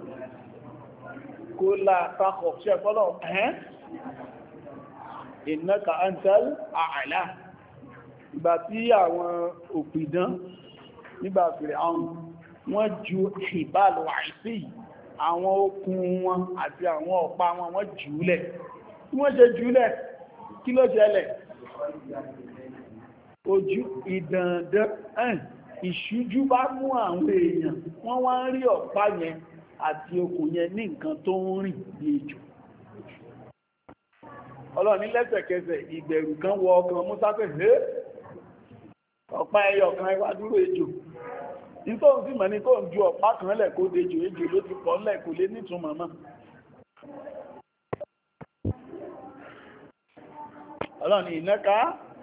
kó látàkọ̀ ṣẹ́fọ́lọ́ ẹ̀hẹ́n innaka antal a'la ìgbà tí àwọn òpìdán nígbà fèrè àwọn wọ́n ju ìbálò àìsí àwọn okùn wọn àti àwọn ọ̀pá wọn wọ́n jùúlẹ̀ tí wọ́n ṣe jùúlẹ̀ kí ló ṣẹlẹ̀ ojú ìdàndàn ẹ̀n ìṣújú bá mú àwọn èèyàn wọ́n wá ń rí ọ̀pá yẹn àti okùn yẹn ní nǹkan tó ń rìn bí ejò ọlọ́ni lẹ́sẹ̀kẹsẹ̀ ìbẹ̀rù kan wọ ọkàn Músá pé hé ọ̀pá ẹyọ kan ẹwà dúró ejò nítorí sí mọ̀ ní kó ń ju ọ̀pá kan lẹ̀ kó dejò ejò ló ti pọ̀ lẹ̀ kò lé nítumọ̀ mọ́ ọlọ́ni ìnẹ́ka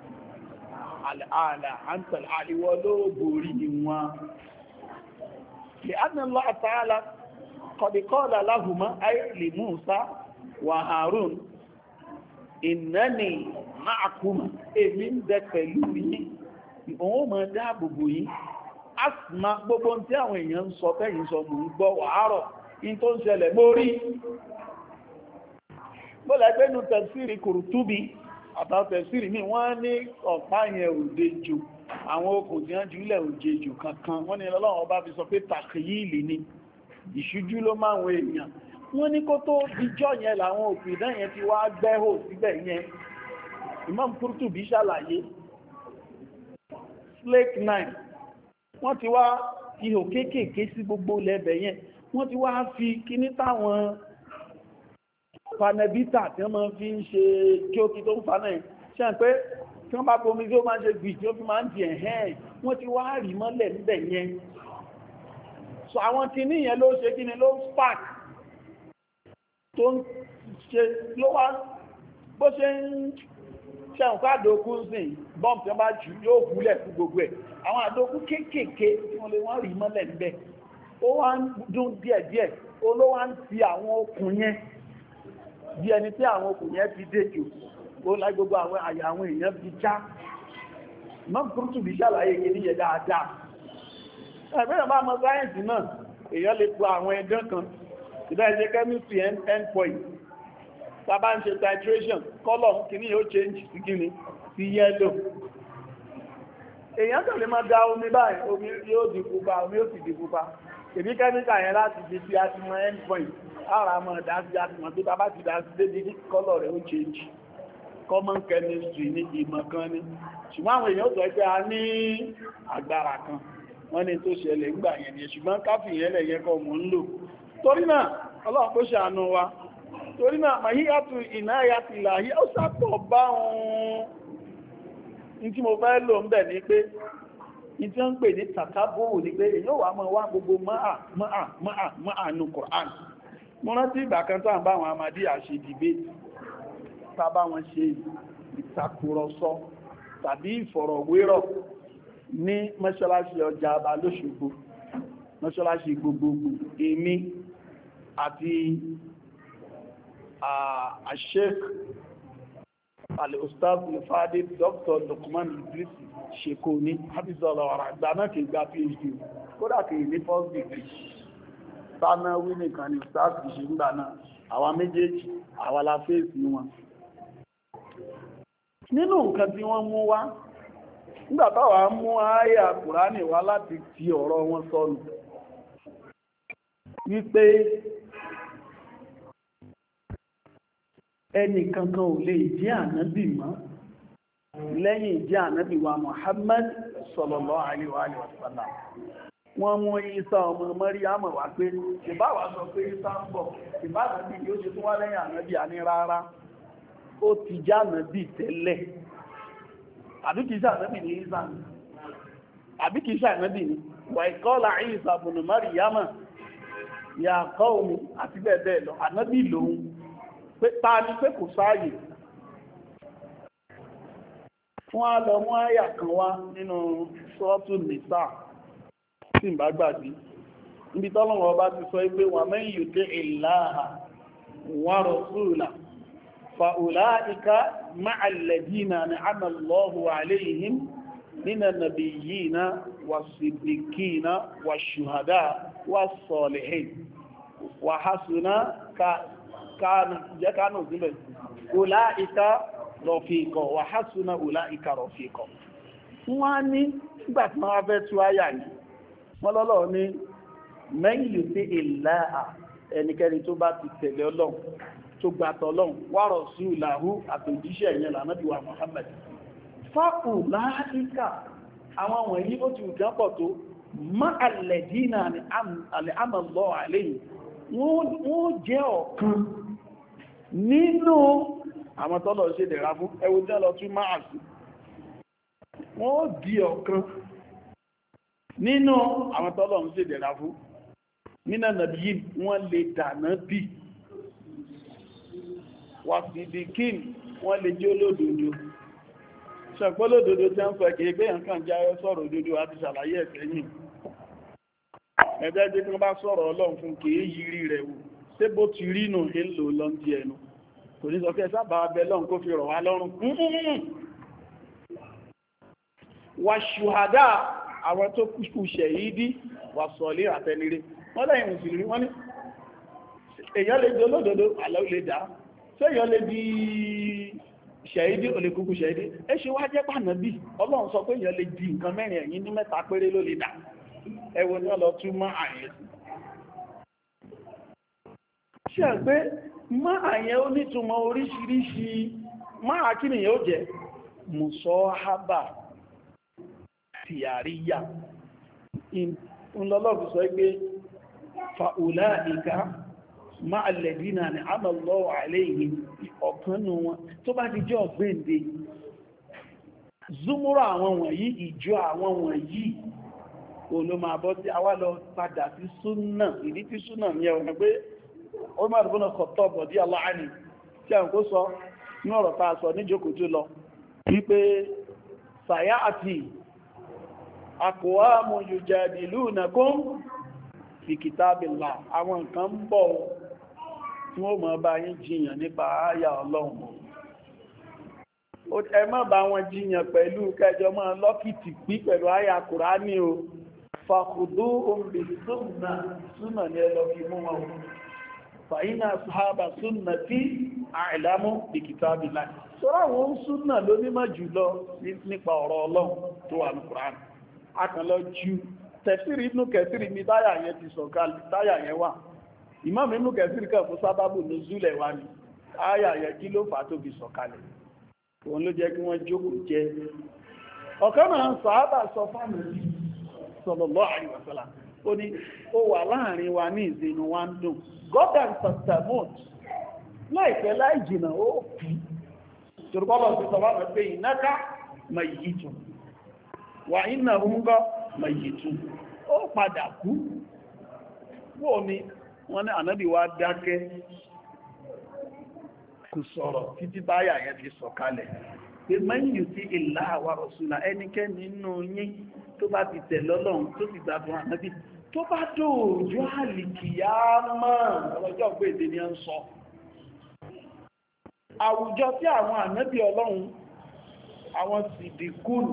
àlà àǹtàl àríwọ́ ló borí wọn lè Allah ta'ala qad qala lahuma ay li Musa wa Harun ìnáni ma'akuma èmi ń bẹ pẹ̀lú yín òun mọ̀ dáàbòbò yín asìmá gbogbo tí àwọn èèyàn ń sọ tẹ́yìn sọ mò ń gbọ́ wàárọ̀ in tó ń ṣẹlẹ̀ mórí bọ́lá ẹgbẹ́nu tẹ̀sírì Kùrùtúbí àtàwọn tẹ̀sírì ní wọ́n ní ọ̀pá yẹn òdejò àwọn okùn tí wọ́n jùlẹ̀ òjejò kankan wọ́n ní Ọlọ́run bá fi sọ pé tàkìyìlì ni ìṣújú ló máwọn èèyàn wọ́n ní kó tó dijọ́ yẹn làwọn òpìdán yẹn ti wá gbẹ́hò síbẹ̀ yẹn Imam Qurtubi ṣàlàyé slake nine wọ́n ti wá ihò kéékèèké sí gbogbo lẹ́bẹ̀ yẹn wọ́n ti wá fi kíní táwọn fanabita tí wọ́n máa fi ń ṣe jókì tó ń fa náà ṣe pé tí wọ́n bá bomi tí ó máa ń ṣe gbì tí ó fi máa ń di ẹ̀hẹ́n wọ́n ti wá rí mọ́lẹ̀ níbẹ̀ yẹn so àwọn kíní yẹn ló ṣe kíní ló spark tó ń ṣe ló wá bó ṣe ń ṣe àwọn àdókù sí bọ́m tí wọ́n bá jù yóò húlẹ̀ fún gbogbo ẹ̀ àwọn àdókù kéékèèké tí wọ́n lè wọ́n rí mọ́lẹ̀ níbẹ̀ ó wá ń dún díẹ̀díẹ̀ ó ló wá ń ti àwọn okùn yẹn bí ẹni tí àwọn okùn yẹn fi déjò ó láì gbogbo àwọn àyà àwọn èèyàn fi já Imam Qurtubi ṣàlàyé kìí yẹ dáadáa ẹgbẹ́rẹ̀ bá mọ sáyẹ́ǹsì náà èèyàn lè po àwọn ẹ̀dán kan ìdá ẹ̀ṣẹ́ chemistry endpoint tàbá ń ṣe titration color kìíní yóò change sí kìíní sí yellow èèyàn tó lè máa da omi báyìí omi yóò di pupa omi yóò sì di pupa èbí kẹ́míkà yẹn láti fi sí àtìmọ̀ endpoint ara mọ̀ dá sí àtìmọ̀ tó tàbá ti dá sí dédé color rẹ̀ ó change common chemistry ní ìmọ̀ kan ní ṣùgbọ́n àwọn èèyàn sọ pé a ní agbára kan wọ́n ní tó ṣẹlẹ̀ ńgbà yẹn ni ṣùgbọ́n káfíyàn lẹ̀ yẹ kọ́ mọ̀ ń lò torí náà ọlọ́run kó ṣàánú wa torí náà mahíyàtù ìnáyàtì láàáyí ó sápọ̀ bá ohun ní tí mo fẹ́ lò ń bẹ̀ ní pé ní tí ó ń pè ní tàkàbòrò ní pé èyí ó wà mọ́ wá gbogbo máa máa máa máa nù Qur'an mo rántí ìgbà kan tó à ń bá àwọn Ahmadiyya ṣe dìbéètì tá bá wọn ṣe ìtàkùrọ̀sọ tàbí ìfọ̀rọ̀wérọ̀ ní mọ́ṣáláṣí ọjà Aba l'Óṣogbo mọ́ṣáláṣí gbogbogbò èmi àti Sheikh al-Ustaz al-Fadil Doctor Luqman Idris Shekoni hafizallahu wa ra'ah àgbà náà kìí gba PhD kódà kìí ní first degree sáná wí nìkan ni Ustaz kìí ṣe ń gbà náà àwa méjèèjì àwa la fèsì wọn nínú nǹkan tí wọ́n mú wá nígbàtàwà mú àyà Kùránì wá láti ti ọ̀rọ̀ wọn sọnù wípé ẹni kankan ò lè jẹ́ ànábì mọ́ lẹ́yìn jẹ́ ànábì wa Muhammad sallallahu alaihi wa sallam wọ́n mú Ìsá ọmọ Màríyámà wá pé ìbáwà sọ pé Ìsá ń bọ̀ ìbáwà bí yóò ṣe tún wá lẹ́yìn ànábì àní rárá ó ti já ànábì tẹ́lẹ̀ àbí kìí ṣe ànábì ní Ìsá àbí kìí ṣe ànábì ní wa qala Ìsá ibn Maryama ya qawmi àti bẹ́ẹ̀ bẹ́ẹ̀ lọ ànábì lòun pé ta ni pé kò sáàyè fún á lọ mú àyà kan wá nínú Suratu Nisa tí ń bá gbàgbé níbi tọ́lọ́wọ́ ọba ti sọ pé wa man yuti'illaha wa rasulahu fa ulaika ma'al ladina an'ama Allahu alayhim minan nabiyyina was-siddiqina wash-shuhada was-salihin wa hasuna kana jakanu zibe ulaika rafiqa wa hasuna ulaika rafiqa wọ́n ní nígbà tí wọ́n fẹ́ tú àyà yìí wọ́n lọ́lọ́ ní man yuti'illaha ẹnikẹ́ni tó bá ti tẹ̀lé Ọlọ́run tó gbàtọ̀ Ọlọ́run wa rasulahu àtòjíṣẹ́ ìyẹn lànábì wa Muhammad fa ulaika àwọn wọ̀nyí ó ti ùjá pọ̀ tó ma'al ladina an'ama Allahu alayhim wọ́n jẹ́ ọ̀kan nínú àwọn tọ́lọ̀ ṣe dẹ̀ra fún ẹwọ jẹ́ lọ tún máa sí wọ́n di ọ̀kan nínú àwọn tọ́lọ̀ ń ṣe dẹ̀ra fún nínú nàbí yìí wọ́n lè dànà bí wà sí ibi kí wọ́n lè jẹ́ olódodo ṣàpọ̀ olódodo tí wọ́n fẹ́ kìí pé nǹkan jẹ́ sọ̀rọ̀ òdodo àti ṣàlàyé ẹ̀sẹ̀ yìí ẹ̀dẹ́ jẹ́ kí wọ́n bá sọ̀rọ̀ Ọlọ́run fún kìí yìí rẹ̀ wò ṣé bó ti rí nù èlò lọ́ndí ẹnu kò ní sọ pé sábà abẹ lọ́n kó fi rọ̀ wá lọ́rùn wà ṣùhádà àwọn tó kú ṣẹ̀yídí wà sọ̀lẹ̀ àtẹnire wọ́n lẹ́yìn mùsùlùmí wọ́n ní èyàn lè jẹ́ olódodo àlọ́ lè dá ṣé èyàn lè di ṣẹ̀yídí ò lè kúkú ṣẹ̀yídí ẹ ṣe wá jẹ́ pànàbí Ọlọ́run sọ pé èyàn lè di nǹkan mẹ́rin ẹ̀yìn ní mẹ́ta péré ló lè dá ẹwọ ni wọ́n lọ túmọ̀ àyẹ̀sí ṣe pé má àyẹ́ onítùmọ̀ oríṣiríṣi máa kí ni yóò jẹ́ mùsọ́hábà tìyàríyà ìlọ́lọ́fù sọ pé fa'ulá ìká má alladhina an'ama Allahu alayhim ọ̀kanú wọn tó bá ti jẹ́ ọ̀gbẹ́ǹde zúmúrà àwọn wọ̀nyí ìjọ àwọn wọ̀nyí olómàbọ́ tí a wá lọ padà sí súnnà ìdí tí súnnà ní ẹ̀wọ̀n pé Umar ibn Khattab radiyallahu anhu tí a ń kó sọ ní ọ̀rọ̀ ta sọ ní jókòó tó lọ wípé sayati aqwamu yujadilunakum fi kitabillah àwọn nǹkan ń bọ̀ tí wọ́n máa bá yín jiyàn nípa àyà Ọlọ́run ẹ má bá wọn jiyàn pẹ̀lú kẹjọ máa lọ́kìtì pí pẹ̀lú àyà Kùránì o fàkùdú omi súnnà súnnà ní ẹlọ fi mú wọn fàyínà sàhábà súnnà tí àìlámú bí kitabillah sọ́rọ̀ àwọn súnnà ló nímọ̀ jùlọ nípa ọ̀rọ̀ Ọlọ́run tó wà ní Kùránì akànlọ jù tẹ̀sírì inú kẹsírì mi táyà yẹn ti sọ̀kalẹ̀ táyà yẹn wà ìmáàmù inú kẹsírì kan fún sábàbù ní zúlẹ̀ wá ní táyà yẹn kí ló fà tó fi sọ̀kalẹ̀ òun ló jẹ́ kí wọ́n jókòó jẹ́ ọ̀kan náà sàhábà sọ fáàmù sallallahu alaihi wasallam ó ní ó wà láàrin wa ní ìsinú wa ń dùn gordon santamot láìpẹ́ láì jìnà ó kú torúkọ́lọ̀ sí sọ wọ́n pé ìnáká mayyitun wà innahum mayyitun ó padà kú wọ́n ni wọ́n ní ànábì wa dákẹ́ kò sọ̀rọ̀ títí báyà yẹn fi sọ̀kalẹ̀ pé man yuti'illaha wa rasulahu ẹnikẹ́ni nínú yín tó bá ti tẹ̀ lọ́lọ́run tó ti gbà fún ànábì tó bá dòòjú àlìkìyámà ọlọ́jọ́ pé èdè ni ń sọ àwùjọ tí àwọn ànábì ọlọ́run àwọn sìdìkún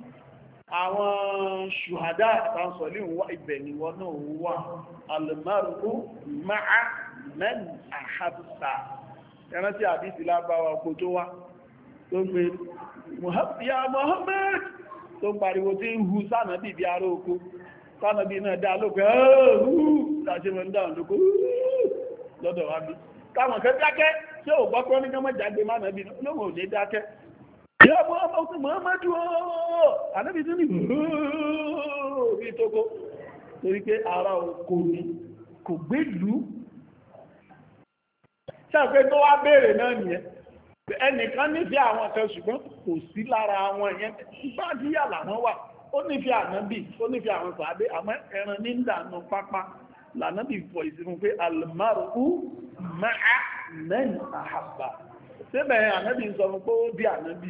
àwọn ṣùhádà àtàwọn sọ̀lí wà ibẹ̀ ni wọ́n náà wà almaru ma'a man ahabba ẹran tí àdísì lábáwà ọkọ̀ tó wá tó gbé ya Muhammad tó ń pariwo tí ń hu sánàbí bí ará oko sánàbí náà dá lókè ẹ́ẹ̀rù láti mọ̀ dáhùn lókò lọ́dọ̀ wá bí káwọn kẹ́ dákẹ́ tí ó gbọ́kọ́ ní kọ́mọ̀ jágbe má nàbí lóhùn òní dákẹ́ ya Muhammadu ooo ànábì tún ní ooo bí tókó torí pé ará oko ni kò gbé ìlú ṣàpẹ́ tó wá béèrè náà nìyẹn ẹnìkan nífẹ̀ẹ́ àwọn kan ṣùgbọ́n kò sí lára àwọn ìyẹn bá díyà làwọn wà ó nífẹ̀ẹ́ ànábì ó nífẹ̀ẹ́ àwọn sàádé àmọ́ ẹran ní ìdànù pápá lànábì fọ ìsinmi pé almaru ma'a man ahabba síbẹ̀ ànábì sọ fún pé ó bí ànábì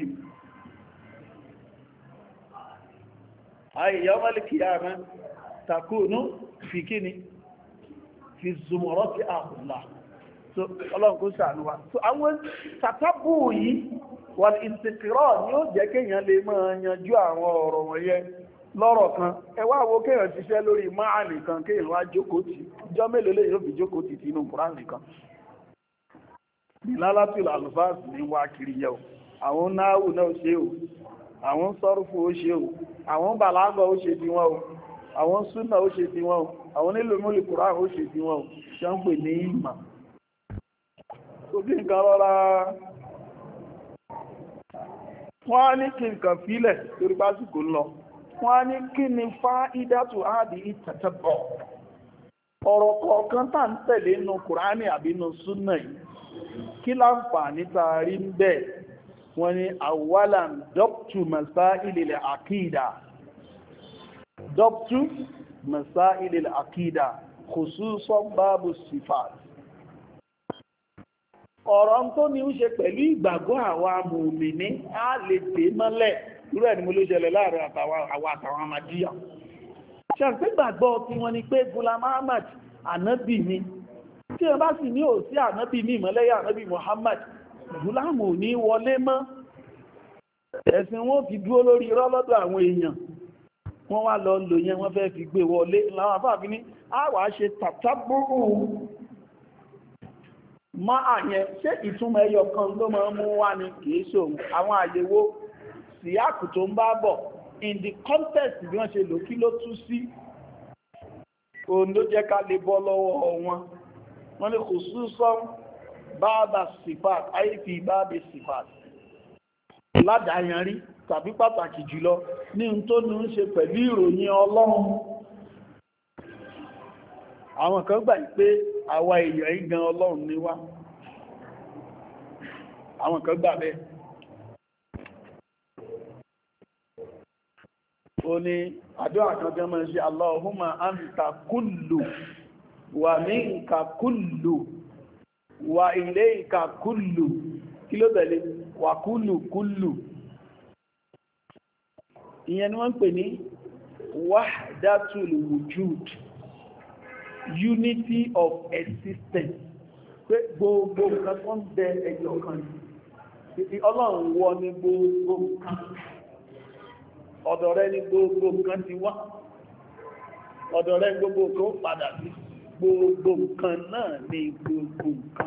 ayé yawmal qiyamah takunu fi kíni fi zumurati Allah so ọlọ́run kó ṣàánú wa so àwọn tàtàbù yìí wal intiqra ni ó jẹ́ kéèyàn lè máa yanjú àwọn ọ̀rọ̀ wọ̀nyẹn lọ́rọ̀ kan ẹ wá wo kéèyàn ṣiṣẹ́ lórí máàlì kan kéèyàn wá jókòó tì ìjọ mélòó lè yóò fi jókòó tì tínú Kùránì kan ìlálátìlà àlùfáàsì ní wá kiri yẹ o àwọn náàwù náà ṣe o àwọn sọ́rùfù ó ṣe o àwọn bàlágọ̀ ó ṣe ti wọn o àwọn súnà ó ṣe ti wọn o àwọn nílò mọ́lì Kùránì ó ṣe ti wọn o ṣe ń pè ní ìmọ̀ tó bí nǹkan rọra wọ́n á ní kí nǹkan fílẹ̀ torí pásìkò lọ wọ́n á ní kí ni fáídátù áàdì ìtàtàbọ̀ ọ̀rọ̀ kọ̀ọ̀kan tá ń tẹ̀lé nínú Kùránì àbí nínú súnà yìí kí láǹfààní tààrí ń bẹ̀ wọ́n ní àwálàn dọ́ptù masáìlì àkídà dọ́ptù masáìlì àkídà khususan báàbù sífàt ọ̀rọ̀ tó ní ń ṣe pẹ̀lú ìgbàgbọ́ àwa mùmìní á lè dé mọ́lẹ̀ irú ẹni mo ló ṣẹlẹ̀ láàrin àwa àtàwọn amadíyà ṣàǹpé gbàgbọ́ tí wọ́n ní pé Gulam Ahmad ànábì ni tí wọ́n bá sì ní ò sí ànábì ní ìmọ̀lẹ́yà ànábì Muhammad Gulam ò ní wọlé mọ́ ẹ̀sìn wọn fi dúró lórí irọ́ lọ́dọ̀ àwọn èèyàn wọ́n wá lọ lò yẹn wọ́n fẹ́ fi gbé wọlé láwọn afáàfin ní àwa ṣe tàtàbùrù mọ́ àyẹn ṣé ìtumọ̀ ẹyọ kan ló máa ń mú wá ní kìí ṣòun àwọn àyẹ̀wò síyáàkù tó ń bá bọ̀ in the context bí wọ́n ṣe lò kí ló tú sí òun ló jẹ́ ká lè bọ́ lọ́wọ́ wọn wọ́n ní khususan báàbà sífàt àìfi báàbà sífàt ládàáyanrí tàbí pàtàkì jùlọ ní ohun tó ní ń ṣe pẹ̀lú ìròyìn Ọlọ́run àwọn kan gbà pé àwa èèyàn yìí gan Ọlọ́run ni wá àwọn kan gbà bẹ́ẹ̀ ó ní àdúrà kan jẹ́ mọ́ sí Allahumma anta kullu wa minka kullu wa ilayka kullu kí ló tẹ̀lé wa kullu kullu ìyẹn ni wọ́n ń pè ní wahdatul wujud unity of existence pé gbogbo nǹkan tó ń bẹ ẹyọ kan ní Ọlọ́run wọ ní gbogbo nǹkan ọ̀dọ̀ rẹ̀ ní gbogbo nǹkan ti wá ọ̀dọ̀ rẹ̀ gbogbo nǹkan padà sí gbogbo nǹkan náà ní gbogbo nǹkan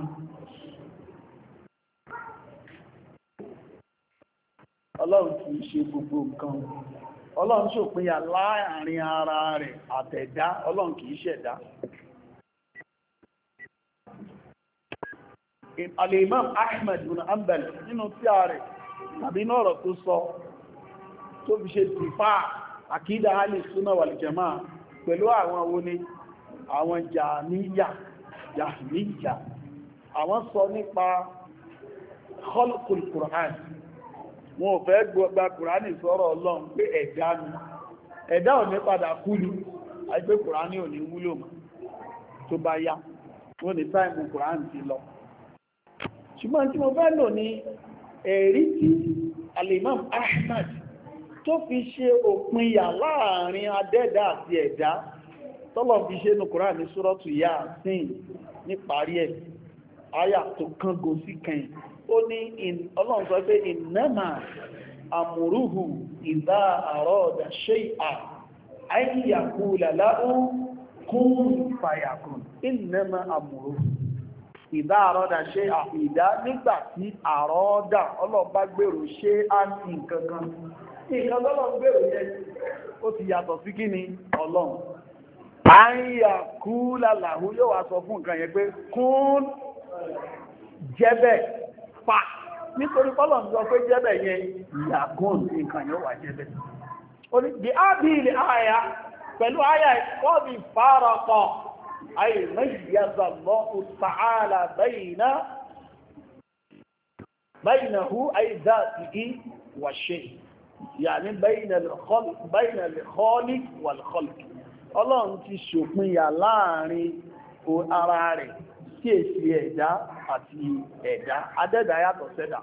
Ọlọ́run kì í ṣe gbogbo nǹkan Ọlọ́run ṣòpinya láàrin ara rẹ̀ àtẹ̀dá Ọlọ́run kì í ṣẹ̀dá Al-Imam Ahmad ibn Hanbal nínú tí a rẹ̀ tàbí náà ọ̀rọ̀ tó sọ tó fi ṣe tìfà àkídà Ahli Sunnah wal Jamā'ah pẹ̀lú àwọn wo ni àwọn Jahmiyya Jahmiyya àwọn sọ nípa khalqul Qur'an wọn ò fẹ́ gba Kùránì sọ̀rọ̀ Ọlọ́run pé ẹ̀dá ni ẹ̀dá ò ní padà kú ní àìpé Kùránì ò ní wúlò mọ́ tó bá yá wọ́n ní táìmù Kùránì ti lọ ṣùgbọ́n tí mo fẹ́ lò ní ẹ̀rí tí Al-Imam Ahmad tó fi ṣe òpinya láàrin adẹ́dá àti ẹ̀dá tọ́lọ̀ fi ṣe ní Kùránì ní Suratu Yasin ní parí ẹ̀ áyà tó kángo sí kẹyìn ó ní Ọlọ́run sọ pé innama amruhu idha arada shay'an an yaqula lahu kun fayakun innama amruhu idha arada shay'an ìdá nígbà tí àrọ́dà Ọlọ́run bá gbèrò ṣe á ní nǹkankan nǹkan tọ́lọ́run gbèrò yẹn ó ti yàtọ̀ sí kí ni Ọlọ́run an yaqula lahu yóò wá sọ fún nǹkan yẹn pé kún jẹ́bẹ̀ pa nítorí pọ́lọ̀ ń sọ pé jẹ́bẹ̀ yẹn ìyàgùn nǹkan yóò wà jẹ́bẹ̀. ó ní di ábí ilẹ̀ àyà pẹ̀lú àyà ìkọ́bí fárọ̀pọ̀ ayé mẹ́yàzà lọ́pù tààlà bayna baynahu ay dhatihi wa shay yàní bayna al-khaliq bayna al-khaliq wal-khalq ọlọ́run ti ṣòpinya láàrin ara rẹ̀ sí èsì ẹ̀dá àti ẹ̀dá adẹ́dà yàtọ̀ sẹ́dà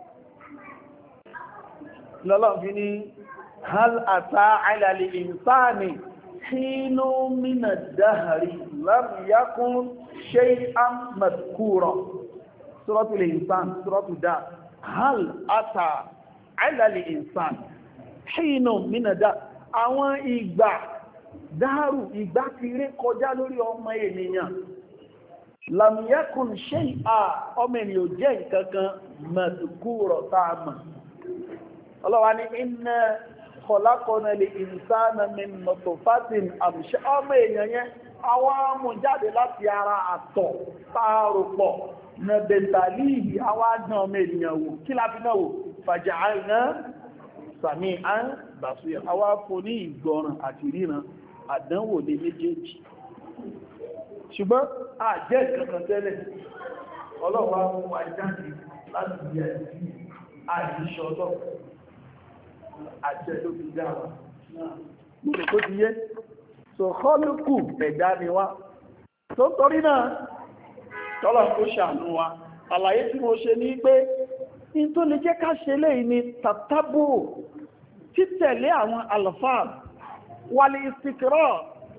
lọ́lọ́run fi ní hal ata ala al-insani hinun min ad-dahri lam yakun shay'an madhkura suratul insan suratul Dah hal ata ala al-insan hinun min ad-dahri àwọn ìgbà dáàrù ìgbà ti ré kọjá lórí ọmọ ènìyàn lam yakun shay'an ọmọ ènìyàn jẹ́ nǹkankan madhkura ta'ama ọlọ́wà ní inna khalaqna al-insana min nutfatin amshaj ọmọ èèyàn yẹn àwọn amú jáde láti ara àtọ̀ tààrùpọ̀ nabtalihi àwọn àdán ọmọ ènìyàn wò kí láti náà wò faja'alna sami'an basira àwọn afọ ní ìgbọràn àti ríran àdánwò ní méjèèjì ṣùgbọ́n àjẹ́ ìkankan tẹ́lẹ̀ ọlọ́wà mú wa jáde láti yẹ àìṣọ́ ọlọ́pàá àjẹ́ ló fi dáwà nílò tó ti yé so kọ́lùkù ẹ̀dá ni wá tó torí náà tọ́lọ̀ kó ṣàánú wa àlàyé tí mo ṣe ní pé in tó lè jẹ́ ká ṣe léyìn ni tàtàbù títẹ̀lé àwọn alfáà wàlì ìsìkìrọ̀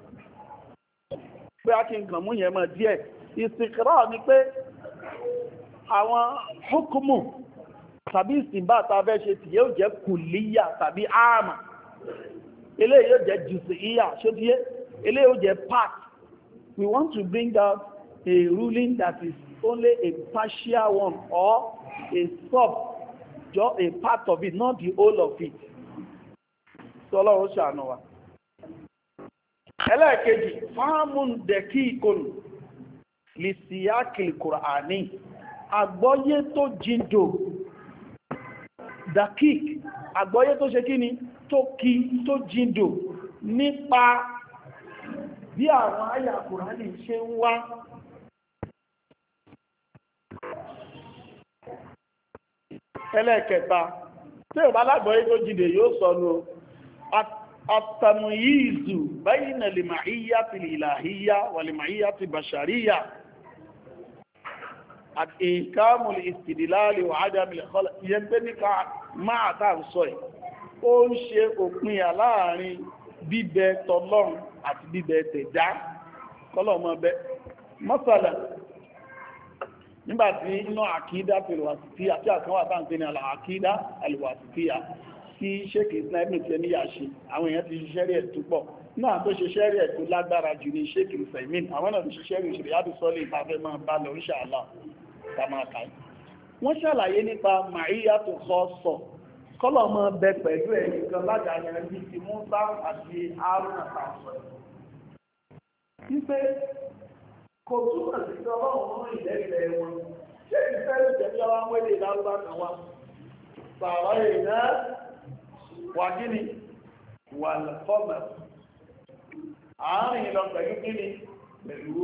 pé a kí n kàn mú yẹn mọ̀ díẹ̀ ìsìkìrọ̀ ni pé àwọn hukumu tàbí ìsìnbá tàbẹ́ ṣe tí yóò jẹ́ kùlíyà tàbí àmà ilé yóò jẹ́ jùsìíyà ṣótíyé ilé yóò jẹ́ part. We want to bring out a ruling that is only a partial one or a sub, just a part of it, not the whole of it. Sọlọ́run ṣàánú wa. Ẹlẹ́ẹ̀kejì, fáàmùn dẹ̀kí ìkọlù lè síyákìlì Kùránì, àgbọ́yé tó jíndò dakik àgbọ́yé tó ṣe kíni tó kí tó jíndò nípa bí àwọn àyà Kùránì ṣe ń wá ẹlẹ́ẹ̀kẹta tí ò bá lágbọ́yé tó jíndò yóò sọnù at-tamyizu bayna al-ma'iyyati al-ilahiyya wal-ma'iyyati al-bashariyya àti ìkámù ìstìdìláàlì wà ádámi lẹ́kọ́lá ìyẹn pé nípa máa tàà ń sọ ẹ̀ ó ń ṣe òpinya láàrin bíbẹ tọlọ́run àti bíbẹ tẹ̀dá kọlọ̀mọ́ bẹ mọ́sàlá nígbàtí inú àkídá pẹ̀lúwàsítíyà tí àkánwà bá ń pè ní àkídá àlùwàsítíyà tí ṣékì islamit ẹ̀ níyà ṣe àwọn èèyàn ti ṣiṣẹ́ rí ẹ̀ tó pọ̀ náà tó ṣiṣẹ́ rí ẹ̀ tó lágbára jù ní ṣékì islamit àwọn náà ti ṣiṣẹ́ rí ìṣẹ̀lẹ̀ yàtọ̀ sọ́lé ìtafẹ́ máa bá lọ inshallah tàmákàí wọ́n ṣàlàyé nípa màíyà tó kọ́ sọ kọ́lọ̀ mọ́ bẹ pẹ̀lú ẹnìkan lágbàáyà bí ti Mùsá àti Hárúnà tàṣọ wípé kò túnmọ̀ sí ọlọ́run mọ́ ìlẹ́gbẹ̀ẹ́ wọn ṣé ìfẹ́ ló jẹ́ bí ọwá wẹ́lẹ̀ lárúbá kan wá sàrọ̀ ìná wà gíní wà lẹ́fọ́mẹ̀ àárín lọ pẹ̀lú gíní pẹ̀lú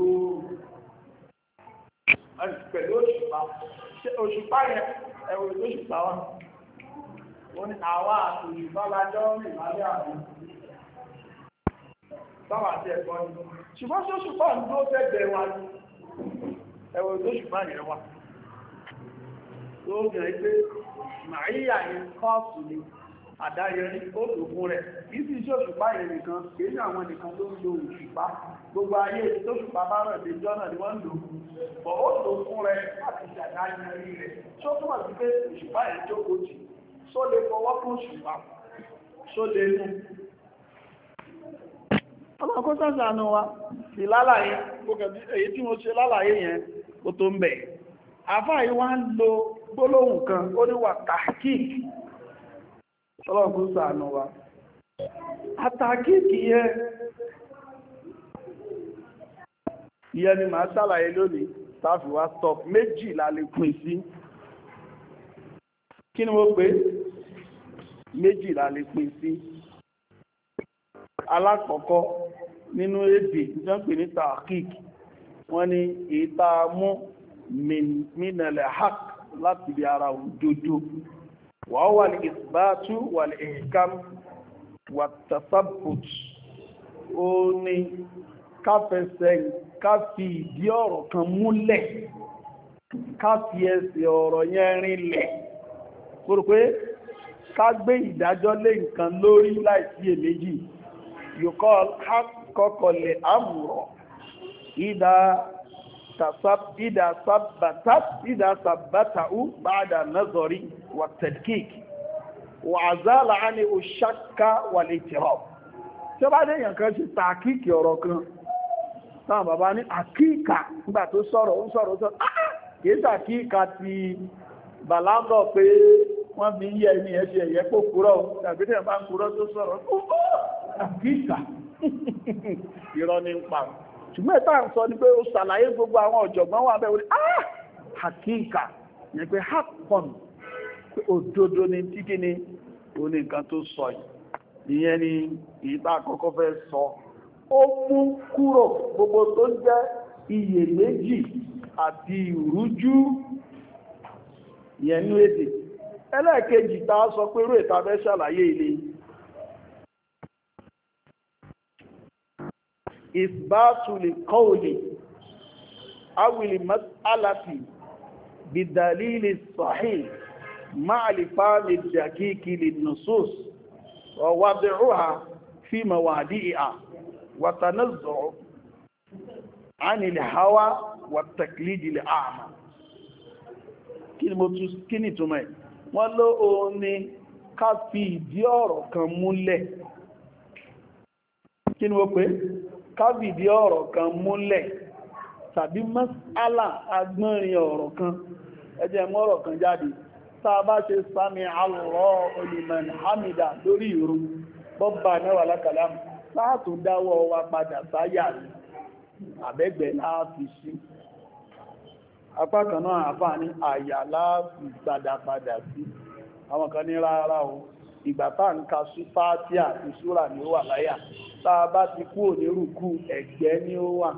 pẹ̀lú òṣùpá òṣùpá yẹn ẹ̀wọ̀ tó ṣùpá wá wọ́n ni àwa òṣùpá lájọ́ rìn lálẹ́ àwọn sáwà tí ẹ̀kọ́ ni ṣùgbọ́n tí òṣùpá ń dó fẹ́gbẹ̀ wa ní ẹ̀wọ̀ tó ṣùpá yẹn wá tó gẹ̀ẹ́ pé màáyà yẹn kọ́ọ̀sù ni àdáyẹrí ó lògùn rẹ̀ kìí sí iṣẹ́ òṣùpá yẹn nìkan kìí ní àwọn nìkan ló ń lo òṣùpá gbogbo ayé tó ṣùpá bá rẹ̀ dé jọ́nà ni wọ́n ń lò bọ̀ ó lògùn rẹ̀ láti ṣàdáyẹrí rẹ̀ tó túnmọ̀ sí pé òṣùpá yẹn jókòó jì só lè fọwọ́ fún òṣùpá só lè mú ọmọ kó sàṣàánú wa sí lálàyé èyí tí mo ṣe lálàyé yẹn ó tó ń bẹ̀ àfáà yìí wá ń lo gbólóhùn kan ó ní wà tàkíkì ọlọ́run ṣàánú wa àtàkíkì yẹ ìyẹn ni màá ṣàlàyé lónìí tàbí wá stop méjì la lè pín sí kí ni mo pè méjì la lè pín sí alákọ̀ọ́kọ́ nínú èdè ìjọ́ pè ní tàkíkì wọ́n ní ìta mú minalẹ̀ haq láti bí ara òdodo wà wà ní ìsbátú wà ní ìhìkám wà tasabbut ó ní káfẹsẹ̀ ká fi ìdí ọ̀rọ̀ kan múlẹ̀ ká fi ẹsẹ̀ ọ̀rọ̀ yẹn rinlẹ̀ kúrò pé ká gbé ìdájọ́ lé nǹkan lórí láìsí èméjì yòókọ́ kọ́kọ́lẹ̀ àmùrọ̀ ìdá ìdá sàbátàú ba'da nazari wà tadqiq wà àzálà á ní òṣàkà wà lè tẹ̀rọ tí ó bá dé èèyàn kan ṣe tàkíkì ọ̀rọ̀ kan táwọn bàbá ní àkíkà nígbà tó sọ̀rọ̀ ó sọ̀rọ̀ sọ̀rọ̀ kìí sàkíkà ti bàlágọ̀ pé wọ́n fi ń yẹ ẹni ẹ̀ṣẹ̀ ẹ̀yẹ́ kó kúrọ̀ tàbí tẹ̀ bá ń kúrọ̀ tó sọ̀rọ̀ àkíkà irọ́ ní ń pa ṣùgbọ́n ìta ń sọ ní pé ó ṣàlàyé gbogbo àwọn ọ̀jọ̀gbọ́n wà bẹ́ẹ̀ wọlé ah àkíkà yẹn pé hapon pé òdodo ni tí kí ni ó ní nǹkan tó sọ yìí ìyẹn ni ìta àkọ́kọ́ fẹ́ sọ ó mú kúrò gbogbo tó jẹ́ iyèméjì àti ìrújú ìyẹn ní èdè ẹlẹ́ẹ̀kejì tá a sọ pé rú ìta fẹ́ ṣàlàyé ilé إثبات القول أو المسألة بالدليل الصحيح مع الفهم الدقيق للنصوص ووضعها في مواضعها وتنزع عن الهوى والتقليد الأعمى kí ni túmọ̀ ẹ̀ wọ́n ló o ní ká fi ìdí ọ̀rọ̀ kan múlẹ̀ kí ni wọ́n pè kábìdí ọ̀rọ̀ kan múlẹ̀ tàbí mas'ala agbọ́nrin ọ̀rọ̀ kan ẹ jẹ́ mú ọ̀rọ̀ kan jáde tá a bá ṣe sami Allahu liman hamida lórí ìrun bọ́bà náà lákàlám láàtò dáwọ́ wa padà sáyà ní àbẹ́gbẹ̀ láàfi sí apá kan náà àfà ní àyà láàfi padà sí àwọn kan ní rárá o ìgbà tá ń ka sí Fátíà àti súrà ní ó wà láyà tá a bá ti kú onírùkú ẹ̀gbẹ́ ní ó wà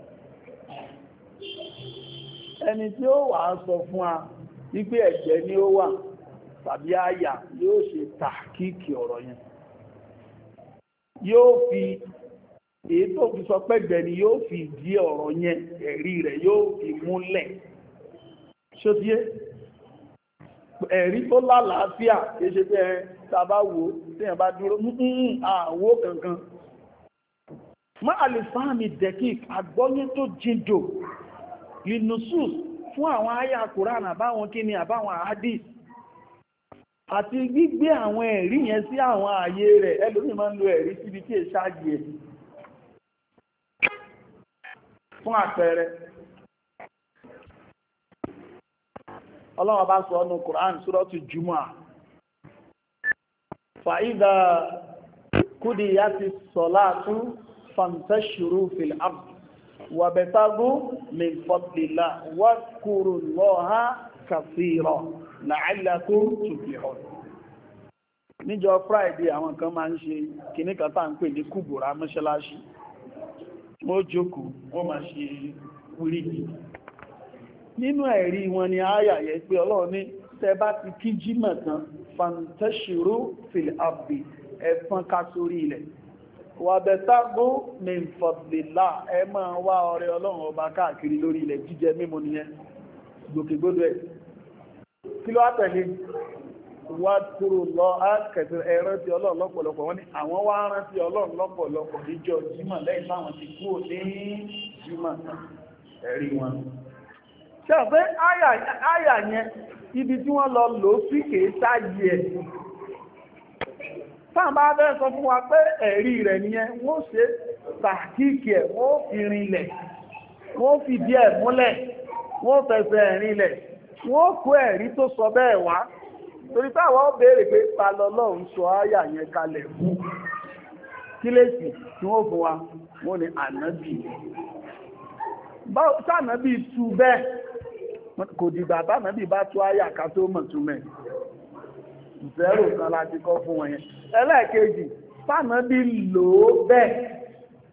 ẹni tí ó wà sọ fún a wípé ẹ̀gbẹ́ ní ó wà tàbí àyà yóò ṣe tàkíkì ọ̀rọ̀ yẹn yóò fi èyí tó fi sọ pẹ́gbẹ́ ni yóò fi dí ọ̀rọ̀ yẹn ẹ̀rí rẹ̀ yóò fi múlẹ̀ ṣótíyé ẹ̀rí tó lálàáfíà kìí ṣe pé tàbá wo tí ẹ̀ bá dúró àwó kankan má alìfáàmì dẹ̀kík àgbọ́yé tó jíndò linusus fún àwọn àyà Kùránì àbáwọn kíni àbáwọn hadith àti gbígbé àwọn ẹ̀rí yẹn sí àwọn ààyè rẹ̀ ẹlòmí máa ń lo ẹ̀rí síbi tí èṣáàjì ẹ̀ fún àpẹẹrẹ Ọlọ́run bá sọ ọ́nà Kùránì Suratu Jumu'ah fa'idha qudiyati ssalatu fantashiru fil ardi wabtaghu min fadlillah wadhkurullaha kathiran la'allakum tuflihun. Níjọ́ Friday àwọn kan máa ń ṣe kìíní kan tá ń pè ní kúbùrà mọ́ṣáláṣí wọ́n jókòó wọ́n máa ṣe wírídì nínú ẹ̀rí wọn ni àyà yẹ pé Ọlọ́run ní tẹ́ bá ti kí jímọ̀ tán fantashiru fil ardi ẹ̀fọn ká sórí ilẹ̀ wabtaghu min fadlillah ẹ máa wá ọrẹ Ọlọ́run ọba káàkiri lórí ilẹ̀ jíjẹ mímu nìyẹn gbòkègbodò ẹ̀ kí ló wá tẹ̀lé wá kúrò lọ ákẹ̀tẹ̀ ẹ̀rọ tí Ọlọ́run lọ́pọ̀lọpọ̀ wọ́n ní àwọn wá rántí Ọlọ́run lọ́pọ̀lọpọ̀ níjọ́ jímọ̀ lẹ́yìn táwọn ti kúrò ní jímọ̀ ẹ̀rí wọn ṣe ọ̀fẹ́ àyà yẹn ibi tí wọ́n lọ lò sí kèé sáyé ẹ̀ sáà bá bẹ́ sọ fún wa pé ẹ̀rí rẹ̀ nìyẹn wọ́n ṣe tàkíkì ẹ̀ wọ́n fi rinlẹ̀ wọ́n fi díẹ̀ múlẹ̀ wọ́n fẹsẹ̀ rinlẹ̀ wọ́n kó ẹ̀rí tó sọ bẹ́ẹ̀ wá torí táwọn ó béèrè pé ta lọ́lọ́run sọ àyà yẹn kalẹ̀ fún kílèsì tí wọ́n fún wa wọ́n ní ànábì sáànábì tú bẹ́ẹ̀ kò dìgbà táànábì bá tú àyà ká tó mọ̀ túmẹ̀ zero kan láti kọ́ fún wọn yẹn ẹlẹ́ẹ̀kejì sáànábì lò ó bẹ́ẹ̀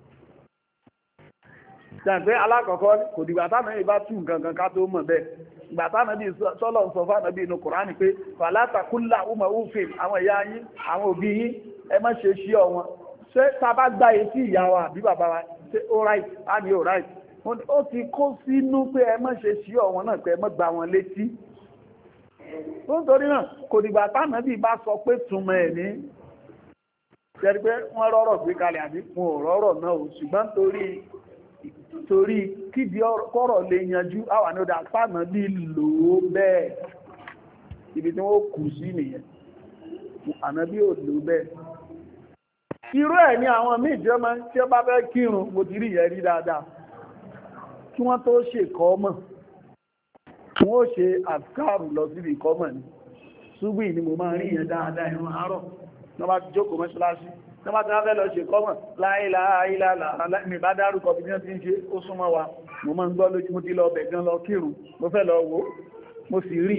jàǹpé alákọ̀ọ́kọ́ kò dìgbà táànábì bá tú nǹkan kan ká tó mọ̀ bẹ́ẹ̀ ìgbà tánàbí sọ́lọ̀ sọ fánàbí inú Kùránì pé fàlátàkúlà ọmọ òfin àwọn ìyá yín àwọn òbí yín ẹ má ṣe ṣí ọ wọn ṣé tá bá gbá etí ìyá wa àbí bàbá wa ṣé ó ráìt á ní ó ráìt ó ti kó sínú pé ẹ má ṣe ṣí ọ wọn náà pé ẹ má gbá wọn létí. nítorí náà kò dìgbà tánàbí bá sọ pé túmọ̀ ẹ̀ ní ṣẹ́rí pé wọ́n rọ́rọ̀ gbé kalẹ̀ àbí fún ọ̀rọ̀ náà ò ṣùgbọ́n torí torí kídi kọ́rọ̀ lè yanjú àwọn ní ọdá pàmò bí lò ó bẹ́ẹ̀ ibi tí wọ́n kù sí nìyẹn ànábí ò lò bẹ́ẹ̀. irú ẹ̀ ní àwọn míì tí ó bá fẹ́ kírun mo ti rí ìyẹn rí dáadáa kí wọ́n tó ṣe ìkọ́mọ̀ wọ́n ó ṣe àkàrù lọ síbi ìkọ́mọ̀ ni ṣúgbì ni mo máa rí ìyẹn dáadáa ìrun àárọ̀ wọ́n bá jókòó mọ́ṣáláṣí wọ́n bá tí wọ́n fẹ́ lọ ṣe kọ́mọ̀ láìláìláà mi bá dárúkọ bí wọ́n ti ń ṣe ó súnmọ́ wa mo máa ń gbọ́ lójú mo ti lọ bẹ̀ gan lọ kírun mo fẹ́ lọ wò mo sì rí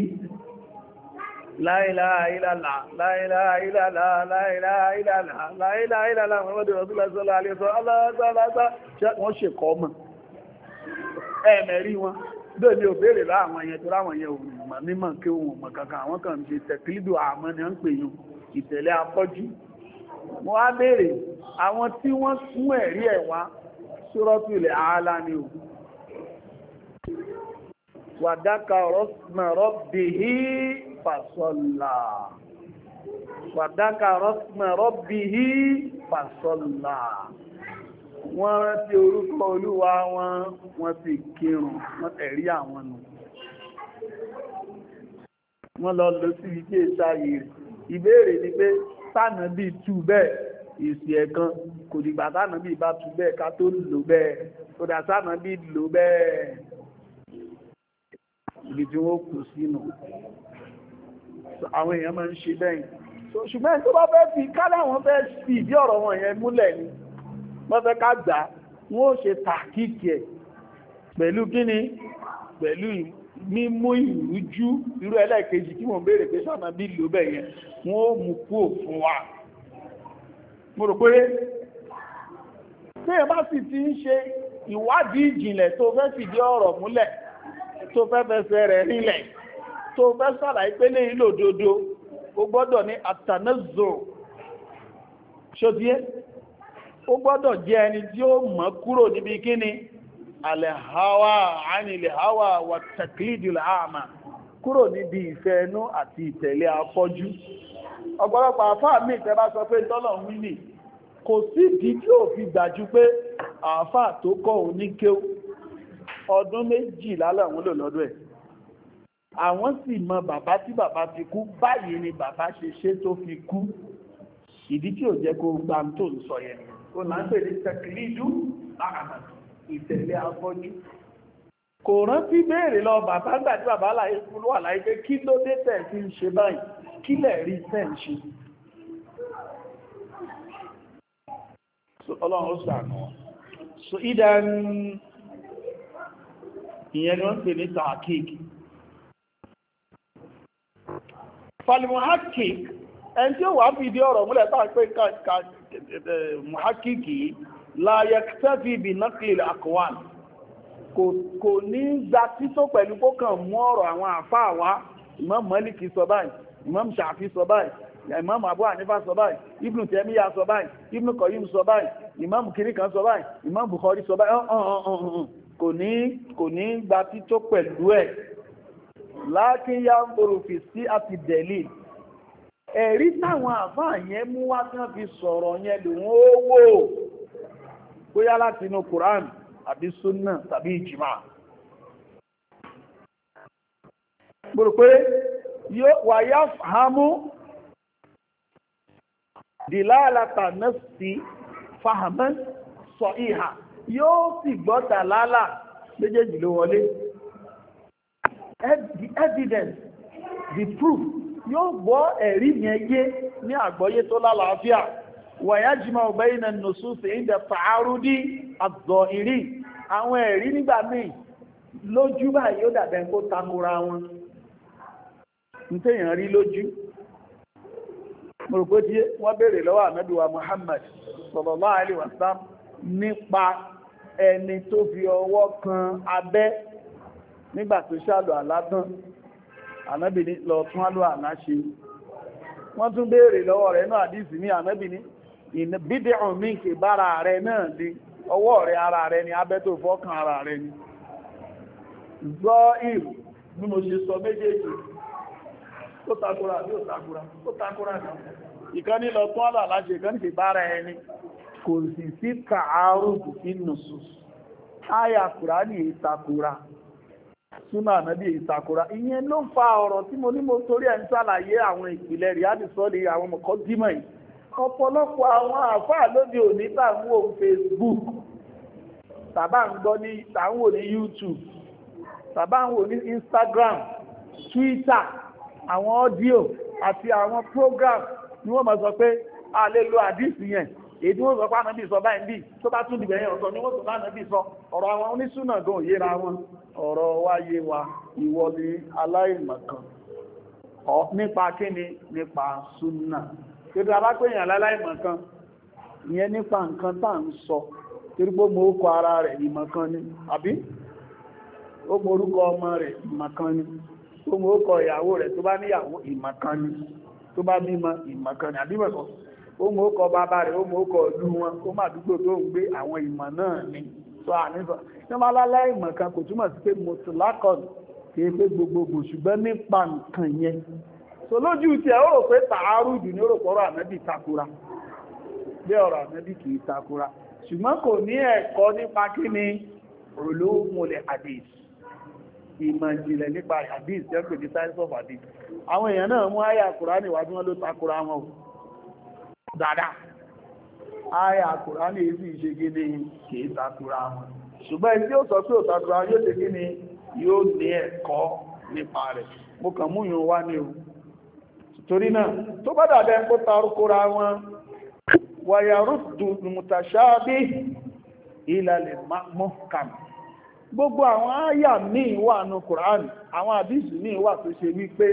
láìláìláà láìláìláà láìláìláà láìláìláà wọ́n dẹ̀ rọ̀sílẹ̀ sọ́lá alẹ́sọ́ aláàgbà wọ́n ṣe kọ́mọ̀ ẹ̀mẹ̀rí wọn dóò ní òbéèrè láwọn yẹn tó láwọn yẹn òmìnà mímọ̀ kí ohun mọ̀ kankan àwọn kan ṣe tẹ̀kílìdò àmọ́ ni wọ́n ń pè yún ìtẹ̀lé afọ́jú. mo wá béèrè àwọn tí wọ́n sún ẹ̀rí ẹ̀ wá Suratul A'la ni o wàdákà rabbihi fasalla wàdákà rabbihi fasalla wọ́n rántí orúkọ Olúwa wọn wọ́n sì kírun wọ́n ẹ̀rí àwọn nù wọ́n lọ lọ sí ike ìsáyé rẹ̀ ìbéèrè ni pé tánà bí tú bẹ́ẹ̀ èsì ẹ̀kan kò dìgbà tánà bí bá tú bẹ́ẹ̀ ká tó lò bẹ́ẹ̀ kò dà tánà bí lò bẹ́ẹ̀ ibi tí wọ́n kù sínú àwọn èèyàn máa ń ṣe bẹ́ẹ̀ ṣùgbọ́n tó bá fẹ́ fi kálá wọn fẹ́ fi ìdí ọ̀rọ̀ wọn yẹn múlẹ̀ ni wọ́n fẹ́ ká gbà wọ́n ó ṣe tàkíkì ẹ̀ pẹ̀lú kíni pẹ̀lú mímú ìrújú irú ẹlẹ́ẹ̀kejì tí wọ́n béèrè pé sọ́nà bí lò bẹ̀ yẹn wọ́n ó mú kú òfin wa mo rò pé tí ẹ bá sì ti ń ṣe ìwádìí ìjìnlẹ̀ tó fẹ́ fìdí ọ̀rọ̀ múlẹ̀ tó fẹ́ fẹsẹ̀ rẹ̀ rinlẹ̀ tó fẹ́ ṣàlàyé pé lè nílò òdodo ó gbọ́dọ̀ ní àtànẹ́zò ṣòdíé ó gbọ́dọ̀ jẹ́ ẹni tí ó mọ̀ kúrò níbi kíni alẹ́háwà ánilẹ̀háwà wà tàkìlìdìlà àmà kúrò níbi ìfẹ́ ẹnú àti ìtẹ̀lé afọ́jú. ọ̀pọ̀lọpọ̀ àfáà mi ìtẹ́ bá sọ pé tọ́lọ̀ ń wí nì kò sí ìdí tí ò fi gbàjú pé àfáà tó kọ́ oníkéw ọdún méjìlá làwọn lò lọ́dọ̀ ẹ̀ àwọn sì mọ bàbá tí bàbá fi kú báyìí ni bàbá ṣe ṣe tó fi kú ìdí tí ò jẹ́ kó gbà tó ń sọ yẹn ó là ń pè ní tẹ̀kìlìdù àmà ìtẹ̀lé afọ́jú. kò rántí béèrè lọ bàbá gbà tí bàbá láyé fún wà láyé pé kí ló dé tẹ̀ sí ń ṣe báyìí kí lẹ̀ rí tẹ̀ ń ṣe. ọlọ́run ó sàánú wọn. so ìdán ìyẹn ni wọ́n ń pè ní tàkíkì. falmuhakik ẹni tí ó wà fìdí ọ̀rọ̀ múlẹ̀ táà pé muhakiki la yaktafi bi naqli al-aqwal kò ní gba tító pẹ̀lú kó kàn mú ọ̀rọ̀ àwọn àfáà wá Imam Maliki sọ báyìí Imam Shafi sọ báyìí Imam Abu Hanifa sọ báyìí Ibn Taymiyyah sọ báyìí Ibn Qayyim sọ báyìí Imam kirikan sọ báyìí Imam Bukhari sọ báyìí kò ní kò ní gba tító pẹ̀lú ẹ̀ lakin yanzuru fi si'ati dalil ẹ̀rí táwọn àfáà yẹn mú wá tí wọ́n fi sọ̀rọ̀ yẹn lòun ó wò bóyá láti inú Quran àbí súnnà tàbí ìjìmá. gbọ́rọ̀ pé wà yá fàámú dìláàlátà nafsi fahaman sọ ìhà yóò sì gbọ́ta lálà méjèèjì ló wọlé. The evidence, the proof yóò gbọ́ ẹ̀rí yẹn yé ní àgbọ́yé tó lálàáfíà wàyájímọ̀ bayna an-nusus inda ta'arudi az-zahiri àwọn ẹ̀rí nígbà míì lójú báyìí ó dàbẹ̀ kó takora wọn ní tèèyàn rí lójú. mo rò pé tí wọ́n béèrè lọ́wọ́ Ànábì wa Muhammad sallallahu alaihi wasallam nípa ẹni tó fi ọwọ́ kan abẹ́ nígbà tó ṣàlù àlátán ànábì ní lọ tún àlù àná ṣe. Wọ́n tún béèrè lọ́wọ́ rẹ̀ náà àdísì ní ànábì ní bídẹ̀ ọ̀mí kè bára rẹ̀ náà ní ọwọ́ rẹ̀ ara rẹ̀ ni abẹ́ tó fọ́kàn ara rẹ̀ ni. Gbọ́ ìrù bí mo ṣe sọ méjèèjì tó takura bí ó takura ó takura náà. Ìkan ní lọ tún àlù àná ṣe, ìkan ní kè bára ẹni kò sì sí kàárùkù nínú sùs. Áyà Kùránì ìtakura súnà ànábì ìtakura. Ìyẹn ló fa ọ̀rọ̀ tí mo ní mo torí ẹ̀ ń ṣàlàyé àwọn ìpìlẹ̀ Riyadus Salihin àwọn ọmọkọ́ dímọ̀ yìí. Ọ̀pọ̀lọpọ̀ àwọn àfáà lóde òní tàwọn Facebook tàbá ń gbọ́ ní tàwọn ní YouTube tàbá ń wò ní Instagram, Twitter, àwọn audio àti àwọn program ni wọ́n máa sọ pé a lè lo àdísì yẹn èyí tí wọ́n sọ pé ànábì sọ báyìí bí tó bá tún dìbẹ̀ yẹn ọ̀sọ̀ ni wọ́n sọ lánàbì sọ ọ̀rọ̀ àwọn onísúnà gan yéra wọn ọ̀rọ̀ wáyé wa ìwọ ni aláìmọ̀kan nípa kíni nípa súnà torí alápẹ̀yìn aláìmọ̀kan ìyẹn nípa nǹkan tá à ń sọ torí pé mo kọ ara rẹ̀ ìmọ̀kan ni àbí ó mọ orúkọ ọmọ rẹ̀ ìmọ̀kan ni ó mọ orúkọ ìyàwó rẹ̀ tó bá níyàwó ìmọ̀kan ni tó bá bímọ ìmọ̀kan ni àbí bẹ́ẹ̀ kọ́ ó mọ ókọ bàbá rẹ̀ ó mọ ókọ ìlú wọn ó má dúgbò tó ń gbé àwọn ìmọ̀ náà ni tó àníbọ̀ tí wọ́n lálẹ́ ìmọ̀ kan kò túmọ̀ sí pé mùsùlákọ̀n kìí pé gbogbogbò ṣùgbọ́n nípa nǹkan yẹn so lójú tí ẹ ó rò pé tààrùdù ní òrò pọ̀rọ̀ ànábì takura bí ọ̀rọ̀ ànábì kìí takura ṣùgbọ́n kò ní ẹ̀kọ́ nípa kí ni ulumul hadith ìmọ̀ ìjìnlẹ̀ nípa hadith jẹ́ pé ní science of hadith àwọn èèyàn náà mú àyà Kùránì wá tí wọ́n ló takura wọn dáadáa àyà Kùránì èsì ìṣe gíní kìí takura wọn ṣùgbọ́n ẹni tí ó sọ pé ò takura wọn yóò ṣe gíní yóò ní ẹ̀kọ́ nípa rẹ̀ mo kàn mú yùn wá ní o torí náà tó bá dàbẹ́ kó tarukura wọn wàyàrúdù mutashabih ila al-muhkam gbogbo àwọn àyà míì wà ní Kùránì àwọn àdísì míì wà tó ṣe wípé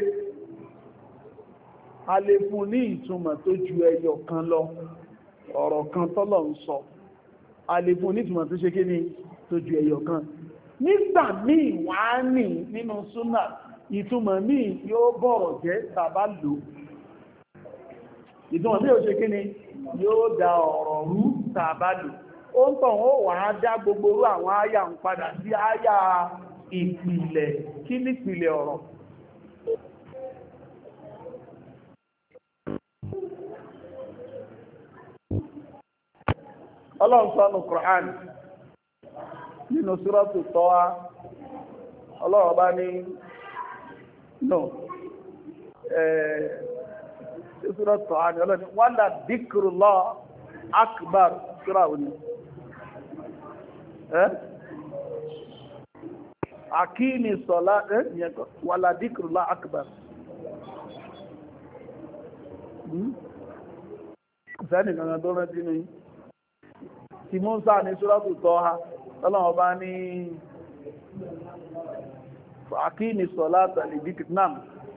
a lè fún ní ìtumọ̀ tó ju ẹyọ kan lọ ọ̀rọ̀ kan tọ́lọ̀ ń sọ a lè fún ní ìtumọ̀ tó ṣe kí ni tó ju ẹyọ kan nígbà míì wà á nì nínú súnà ìtumọ̀ míì yóò bọ̀rọ̀ jẹ́ tàbá lò ìtumọ̀ míì ò ṣe kí ni yóò da ọ̀rọ̀ rú tàbá lò ó ń tàn ó wà á dá gbogbo orú àwọn àyà ń padà sí àyà ìpìlẹ̀ kí nípìlẹ̀ ọ̀rọ̀ Ọlọ́run sọ nínú Qur'an nínú Suratu Taha Ọlọ́run bá ní no eh Suratu Taha ni Ọlọ́run wala dhikrullah akbar sura òní eh akini sọlá eh wala dhikrullah akbar sẹ́nì kankan tó rántí ní tí Mùsá ní Suratu Taha Ọlọ́run bá ní akini salata li dhikr nam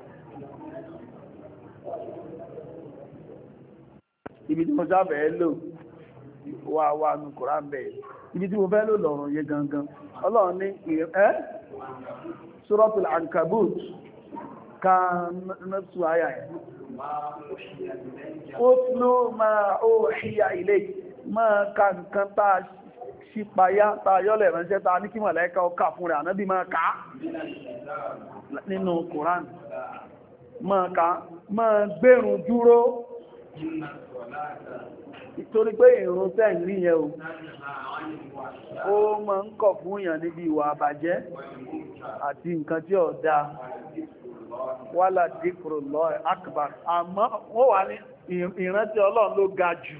ibi tí mo sábẹ̀ lò wà wà ní Kùrán bẹ̀ ibi tí mo fẹ́ lò lọ́rùn yẹ gangan Ọlọ́run ní ẹ́ Suratul Ankabut kan nọ́sù àyà ẹ̀ utlu ma uhiya ilayk máa ka nǹkan tá a ṣípayá tá a yọ́lẹ̀ ránṣẹ́ tá a ní kí màláíkà ọkà fún rẹ̀ ànábì máa ká nínú Kùrán máa ká máa gbérun dúró nítorí pé ìrun tẹ́ ń rí yẹn o ó máa ń kọ̀ fún èèyàn níbi ìwà àbàjẹ́ àti nǹkan tí ó dáa wala dhikrullahi akbar àmọ́ wọ́n wà ní ìrántí Ọlọ́run ló ga jù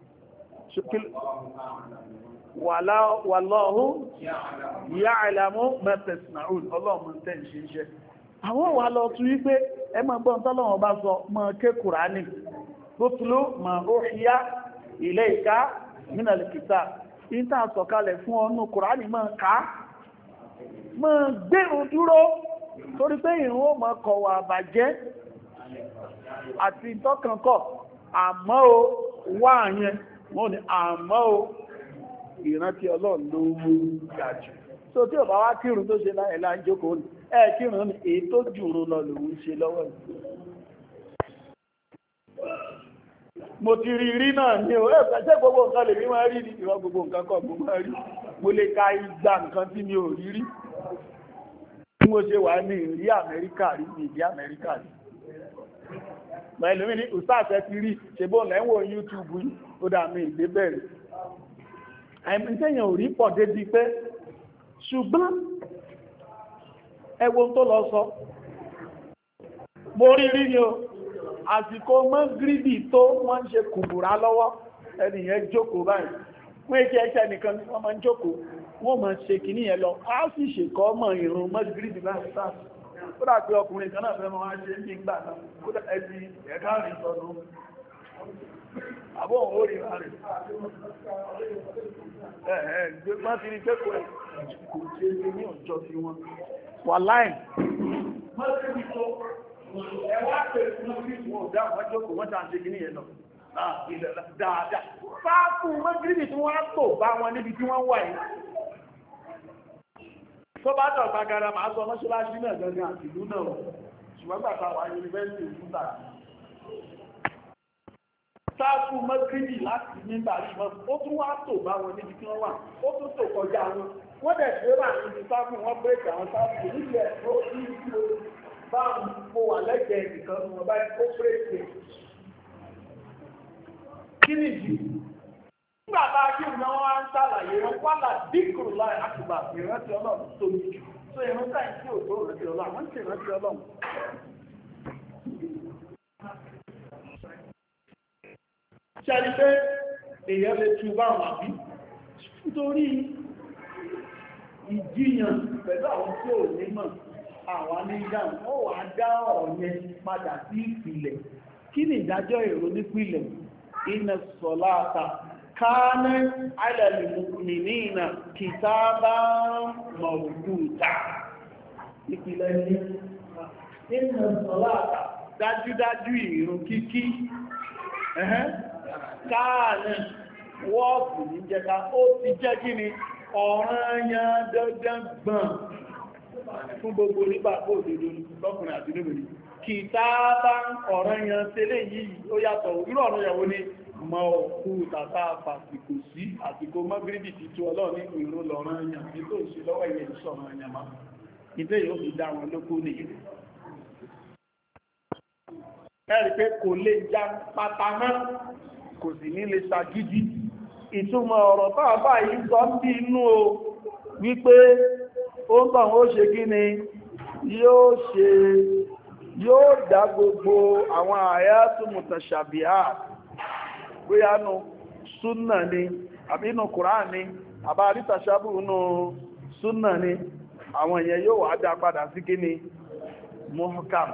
Wallahu ya'lamu ma tasna'un Ọlọ́run tẹ́ ń ṣe iṣẹ́ àwọn wà lọ tún wípé ẹ máa gbọ́n tọ́lọ́run bá sọ máa ké Kùránì tutlu ma uhiya ilayka minal kitab ìta sọ̀kalẹ̀ fún ọnú Kùránì máa ká máa gbérun dúró torí pé ìrun ó máa kọ̀wà bàjẹ́ àti ìtọ́kànkọ̀ àmọ́ o wà yẹn wọ́n ni àmọ́ o ìrántí Ọlọ́run ló mú gàjù so tí ò bá wá kírun tó ṣe láyẹ̀ láń jókòó ní ẹ kírun ní èyí tó jùrù lọ lòun ṣe lọ́wọ́ yìí. Mo ti rí rí náà ní o ẹ̀ ṣe gbogbo nǹkan lè rí máa rí ní ìwọ gbogbo nǹkan kọ́ gbogbo máa rí mo lè ka igba nǹkan tí mi ò rí rí tí mo ṣe wà ní ìrí Amẹ́ríkà rí ní ìrí Amẹ́ríkà rí pẹ̀lú mi ní ustaṣẹ́ ti rí ṣe bó lẹ́wọ̀n YouTube yìí ó dà mí ìgbé bẹ̀rẹ̀ àìmọ̀tẹ́yàn ò rí pọ̀ débi pé ṣùgbọ́n ẹwọ tó lọ sọ mo rí rí ni o àsìkò mọ́ gírídì tó wọ́n ń ṣe kùbùrá lọ́wọ́ ẹnìyàn jókòó báyìí wọ́n èké ẹ̀ṣẹ́ nìkan ní wọ́n máa ń jókòó wọ́n máa ṣe kìíní yẹn lọ á sì ṣèkọ́ mọ̀ ìrùn mọ́ gírídì báyìí sáà ó dà pé ọkùnrin kan náà fẹ́ mọ́ wá ṣe ní ìgbà náà ó dà ẹbí ẹ̀ká rìn sọ́nù àbọ̀ òun ó rí rà rẹ̀ ẹ̀ẹ́ gbé wọ́n ti rí kẹ́kọ̀ọ́ ẹ̀ kò ṣe é ní ọjọ́ sí wọn wà láì ẹwà pẹ̀lú mọ́gírìbì wọn ò dá àwọn jókòó wọ́n tàn ṣe gíní ẹ̀ lọ dáadáa sáàkù mọ́gírìbì tí wọ́n á tò bá wọn níbi tí wọ́n wà yìí tó bá dọ̀gbà gara máa sọ mọ́ṣáláṣí náà gangan àti ìlú náà ṣùgbọ́n gbàtà wà yunifásitì ìfúta sáàkù mọ́gírìbì láti nígbà ṣùgbọ́n ó tún wá tò bá wọn níbi tí wọ́n wà ó tún tò kọjá wọn wọ́n dẹ̀ ṣe rà níbi sáàkù wọ́n bírèkì àwọn sáàkù nílẹ̀ ó ní ìlú báwọn mo wà lẹ́gbẹ̀ẹ́ nìkan ní wọ́n bá kó pèsè kí ni jù nígbà bá kí ní wọ́n wá ń ṣàlàyé wọn wálà díkùrù láì àtùbà ìrántí ọlọ́run tó ní jù tó ìrántí àìsí òtó ìrántí ọlọ́run àwọn tí ìrántí ọlọ́run ṣàrí pé èèyàn lè tú báwọn àbí nítorí ìjiyàn pẹ̀lú àwọn tí ò ní mọ̀ àwọn anígbàmù ó wà dá ọ̀rọ̀ yẹn padà sí ìpìlẹ̀ kí ni ìdájọ́ èrò nípìlẹ̀ iná sọ̀láta káánẹ́ alẹ́lùmìnínà kìtàbà mọ̀rùkúta ìpìlẹ̀ ní iná sọ̀láta dájúdájú ìrun kíkí káánẹ́ wọ́ọ̀pù ní jẹta ó ti jẹ́ kí ni ọ̀ranyàn dandan gbọ̀n fún gbogbo nígbà kó òdòdó lọ́kùnrin àti lóbìnrin kì tá bá ń ọ̀rọ̀ yẹn tẹ́lẹ̀ yìí ó yàtọ̀ irú ọ̀rọ̀ yẹ̀wó ní mọ́ òkú tàbá fàsìkò sí àsìkò mọ́gíríbì ti tó ọlọ́ọ̀ ní ìrú lọ́rọ̀ yẹn ní tó ṣe lọ́wọ́ yẹn sọ̀rọ̀ yẹn má ìdé yóò fi dá wọn lókó nìyí ẹ̀rí pé kò lè já pátá náà kò sì ní lè ṣagídí ìtumọ̀ ọ̀rọ̀ tàbá yìí sọ bí inú o wípé ó ń tàn ó ṣe kí ni yóò ṣe yóò dá gbogbo àwọn àyátù mutashabiha bóyá nù súnà ni àbí inú Kùránì ni àbá àrítashábù nù súnà ni àwọn èèyàn yóò wà dá padà sí kí ni muhkam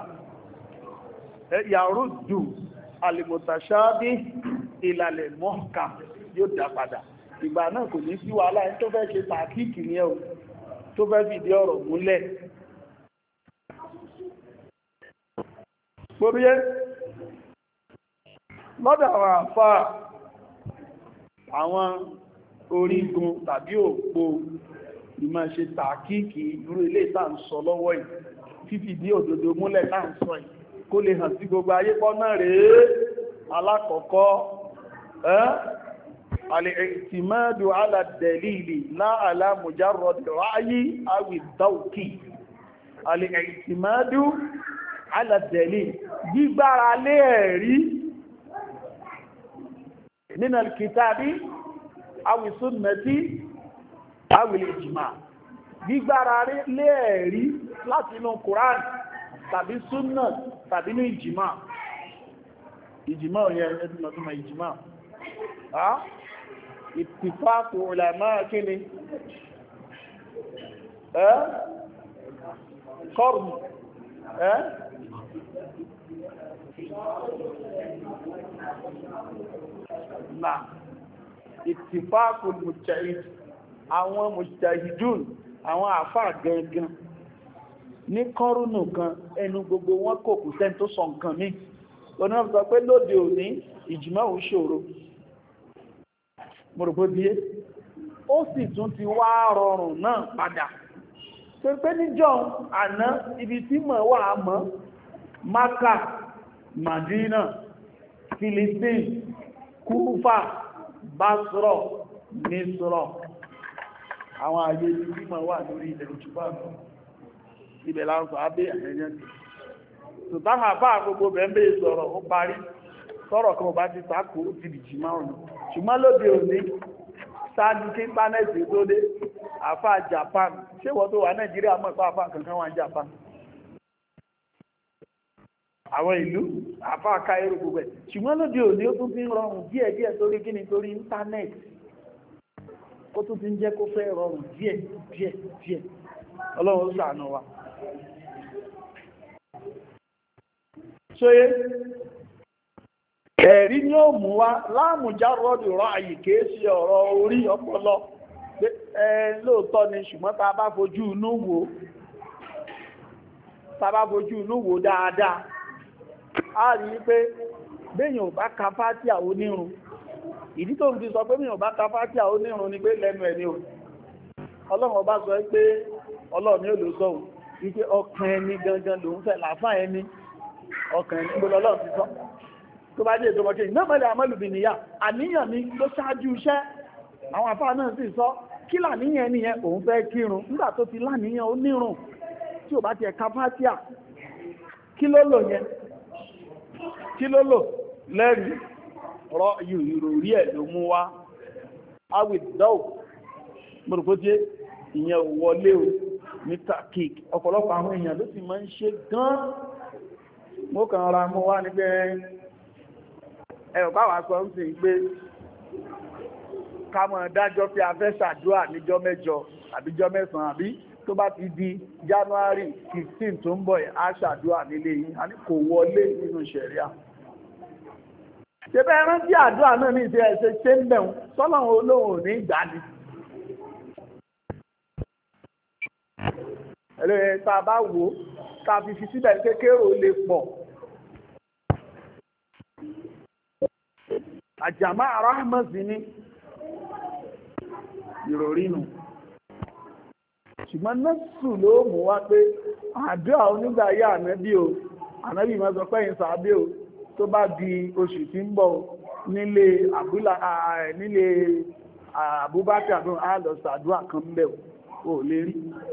yaruddu al-mutashabih ila al-muhkam yóò dá padà ìgbà náà kò ní sí wàhálà ẹni tó fẹ́ ṣe tàkíkì ní ẹ̀ tó fẹ́ fìdí ọ̀rọ̀ múlẹ̀ gbórí ẹ́ lọ́dọ̀ àwọn àfá àwọn orígun tàbí òpó ìmọ̀ ṣe tàkíkì irú ilé ìta ń sọ lọ́wọ́ yìí fífìdí òdodo múlẹ̀ náà ń sọ yìí kó lè hàn sí gbogbo ayé pọ́ náà rèé alákọ̀ọ́kọ́ ẹ́ الاعتماد على الدليل لا على مجرد رأي أو الذوق الاعتماد على الدليل gbígbára lé ẹ̀rí من الكتاب أو السنة أو الإجماع gbígbára lé ẹ̀rí láti inú Quran tàbí súnnà tàbí ní ìjìmá ìjìmá òyìn ẹ̀dùnmọ̀túnmọ̀ ìjìmá ìtìfáàkù ulama kíni ẹ́ kọ́rùn ẹ́ na ìtìfáàkù mujtahid àwọn mujtahidun àwọn àfà gangan ní kọ́rùnù kan ẹnu gbogbo wọn kò kù sẹ́ni tó sọ nǹkan ní lọ́nà sọ pé lóde òní ìjìmá ò ṣòro mọ̀rọ̀pọ̀ bí é ó sì tún ti wá rọrùn náà padà tó pé níjọ́ àná ibi tí mọ̀ wà mọ́ Maka, Madina, Philistine, Kúfà, Basra, Misra àwọn àyè tí mọ̀ wà lórí ilẹ̀ òjúbà ibẹ̀ láńsọ abẹ́ ẹ̀yẹn tó táwọn àbá gbogbo bẹ̀m̀bẹ̀ sọ̀rọ̀ ó parí sọ̀rọ̀ kan bá ti sáàkó ti dìjì márùn-ún ṣùgbọ́n lóde òní sáájú kí pánẹ́sì tó dé àfá Japan ṣé wọ́n tó wà Nàìjíríà mọ̀ pé àfá kankan wà Japan àwọn ìlú àfá Cairo gbogbo ẹ̀ ṣùgbọ́n lóde òní ó tún fi ń rọrùn díẹ̀díẹ̀ torí kíni torí íńtánẹ́ẹ̀tì ó tún ti ń jẹ́ kó fẹ́ rọrùn díẹ̀ díẹ̀ díẹ̀ Ọlọ́run ṣàánú wa ṣóyé ẹ̀rí ni ó mú wá láàmùjá rọ́dù rọ́ àyè kìí ṣe ọ̀rọ̀ orí ọpọlọ ẹ lóòótọ́ ni ṣùgbọ́n tá bá fojú inú wò tá bá fojú inú wò dáadáa a rí pé béèyàn ò bá ka fátíà onírun ìdí tó ń fi sọ pé béèyàn ò bá ka fátíà onírun ni pé lẹ́nu ẹ̀ ni ò Ọlọ́run ọba sọ pé Ọlọ́run ni ó lò sọ́hùn wípé ọkàn ẹni gangan lòun fẹ́ làáfà ẹni ọkàn ẹni gbọ́dọ̀ Ọlọ́run ti sọ tó bá jẹ́ ìjọba kejì náà mẹ́lẹ̀ àmọ́lùbì nìyà àníyàn ni ló ṣáájú iṣẹ́ àwọn àfáà náà sì sọ kí làníyàn ẹniyẹn òun fẹ́ kírun nígbà tó ti láníyàn ó nírun tí ò bá ti ẹ̀ka fátíà kí ló lò yẹn kí ló lò lẹ́rìí rọ ìròrí ẹ̀ ló mú wá awìdọ́ò mọ̀rùkójé ìyẹn wọlé o ní takik ọ̀pọ̀lọpọ̀ àwọn èèyàn ló sì máa ń ṣe gan mo kàn ra mọ́ wá ní pé ẹ̀rọ bá wà sọ ń sì pé ká mọ̀ dájọ́ pé a fẹ́ ṣàdúrà níjọ́ mẹ́jọ àbíjọ́ mẹ́sàn-án àbí tó bá ti di January fifteen tó ń bọ̀ á ṣàdúrà nílé yín a ní kò wọlé nínú ṣẹ̀ríà ṣebẹ́ rántí àdúrà náà ní ìṣẹ́ ẹ̀ṣẹ́ ṣe ń bẹ̀rún sọ́lọ́run olóhùn ní ìgbàdì ẹ̀lẹ́ tá a bá wò ó tá a fi fi síbẹ̀ kékeré ò lè pọ̀ àjàmá aráhàmọ́sí ní ìròrí nù ṣùgbọ́n nọ́sù ló mú wá pé àdúrà onígbàyà ànábì o ànábì máa sọ pẹ́yìn sàábé o tó bá di oṣù tí ń bọ̀ nílé àbúlà nílé àbúbákà àbúrò àlọ́sàdúrà kan ń bẹ̀ ò lè rí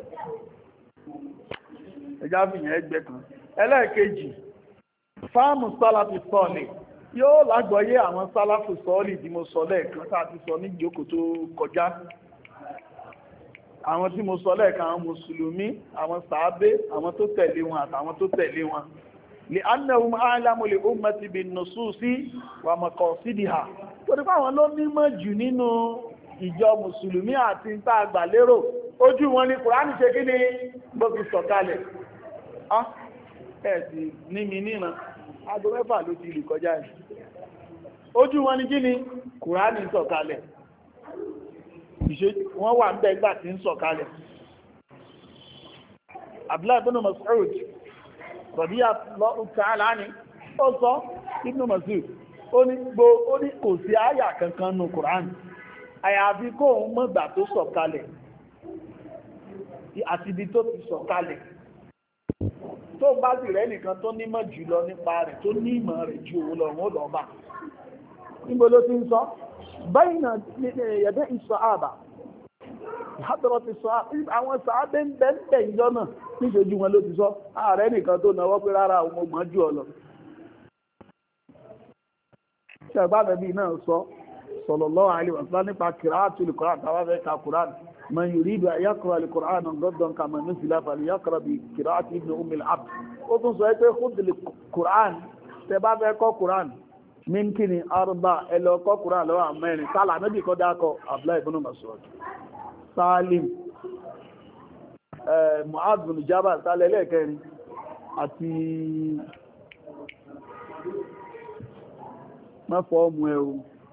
ẹjá fìyàn ẹgbẹ́ kan ẹlẹ́ẹ̀kejì fáàmù sálàfì sọ́ọ̀lì yóò lágbọ́yé àwọn sálàfì sọ́ọ̀lì tí mo sọ lẹ́ẹ̀kan tá a ti sọ ní ìjókòó tó kọjá àwọn tí mo sọ lẹ́ẹ̀kan àwọn mùsùlùmí àwọn sàábé àwọn tó tẹ̀lé wọn àtàwọn tó tẹ̀lé wọn lè annahum a'lamu li ummati bin nususi wa maqasidiha torí fáwọn ló nímọ̀ jù nínú ìjọ mùsùlùmí àti ń tá àgbà lérò ojú wọn ni Kùránì ṣe kí ni bó fi sọ̀kalẹ̀ ẹ̀sì ní mi níran aago mẹ́fà ló ti lè kọjá ẹ̀ ojú wọn ni kí ni Kùránì sọ̀kalẹ̀ ìṣe wọ́n wà ń bẹ ìgbà tí ń sọ̀kalẹ̀ Abdullah ibn Mas'ud radiyallahu ta'ala anhu ó sọ Ibn Mas'ud ó ní gbó ó ní kò sí àyà kankan nù Kùránì àyàfi kó òun mọ̀gbà tó sọ̀kalẹ̀ àti ibi tó ti sọ̀kalẹ̀ tó bá sì rẹ̀ nìkan tó nímọ̀ jùlọ nípa rẹ̀ tó ní ìmọ̀ rẹ̀ ju òun lọ wọ́n lọ́ba níbo ló ti ń sọ báyìí náà yẹ̀dẹ́ ìsọ̀ àbà látọ̀rọ̀ ti sọ àwọn sàábẹ́ ń bẹ́ ń ìjọ náà níṣojú wọn ló ti sọ ààrẹ nìkan tó náwó pé rárá àwọn ọmọ jù ọ lọ ṣẹ̀gbábẹ̀bí náà sọ sallallahu alaihi wasallam nípa qira'atul Qur'an tàwọn fẹ́ ka Qur'an man yuridu an yaqra al-Qur'ana ghaddan kama nuzila falyaqra bi qira'ati ibn Umm al-Abd ó tún sọ pé khudh al-Qur'an tẹ bá fẹ́ kọ́ Qur'an min kini arba ẹlọ kọ́ Qur'an lọ́wọ́ àmẹ́rin sálà méjì kọ́ dákọ̀ Abdullah ibn Mas'ud Salim Mu'adh bin Jabal sálẹ̀ lẹ́ẹ̀kẹrin àti mẹ́fọ́ ọmọ ẹ̀rù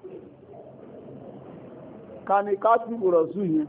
kanikati rọ̀sù yẹn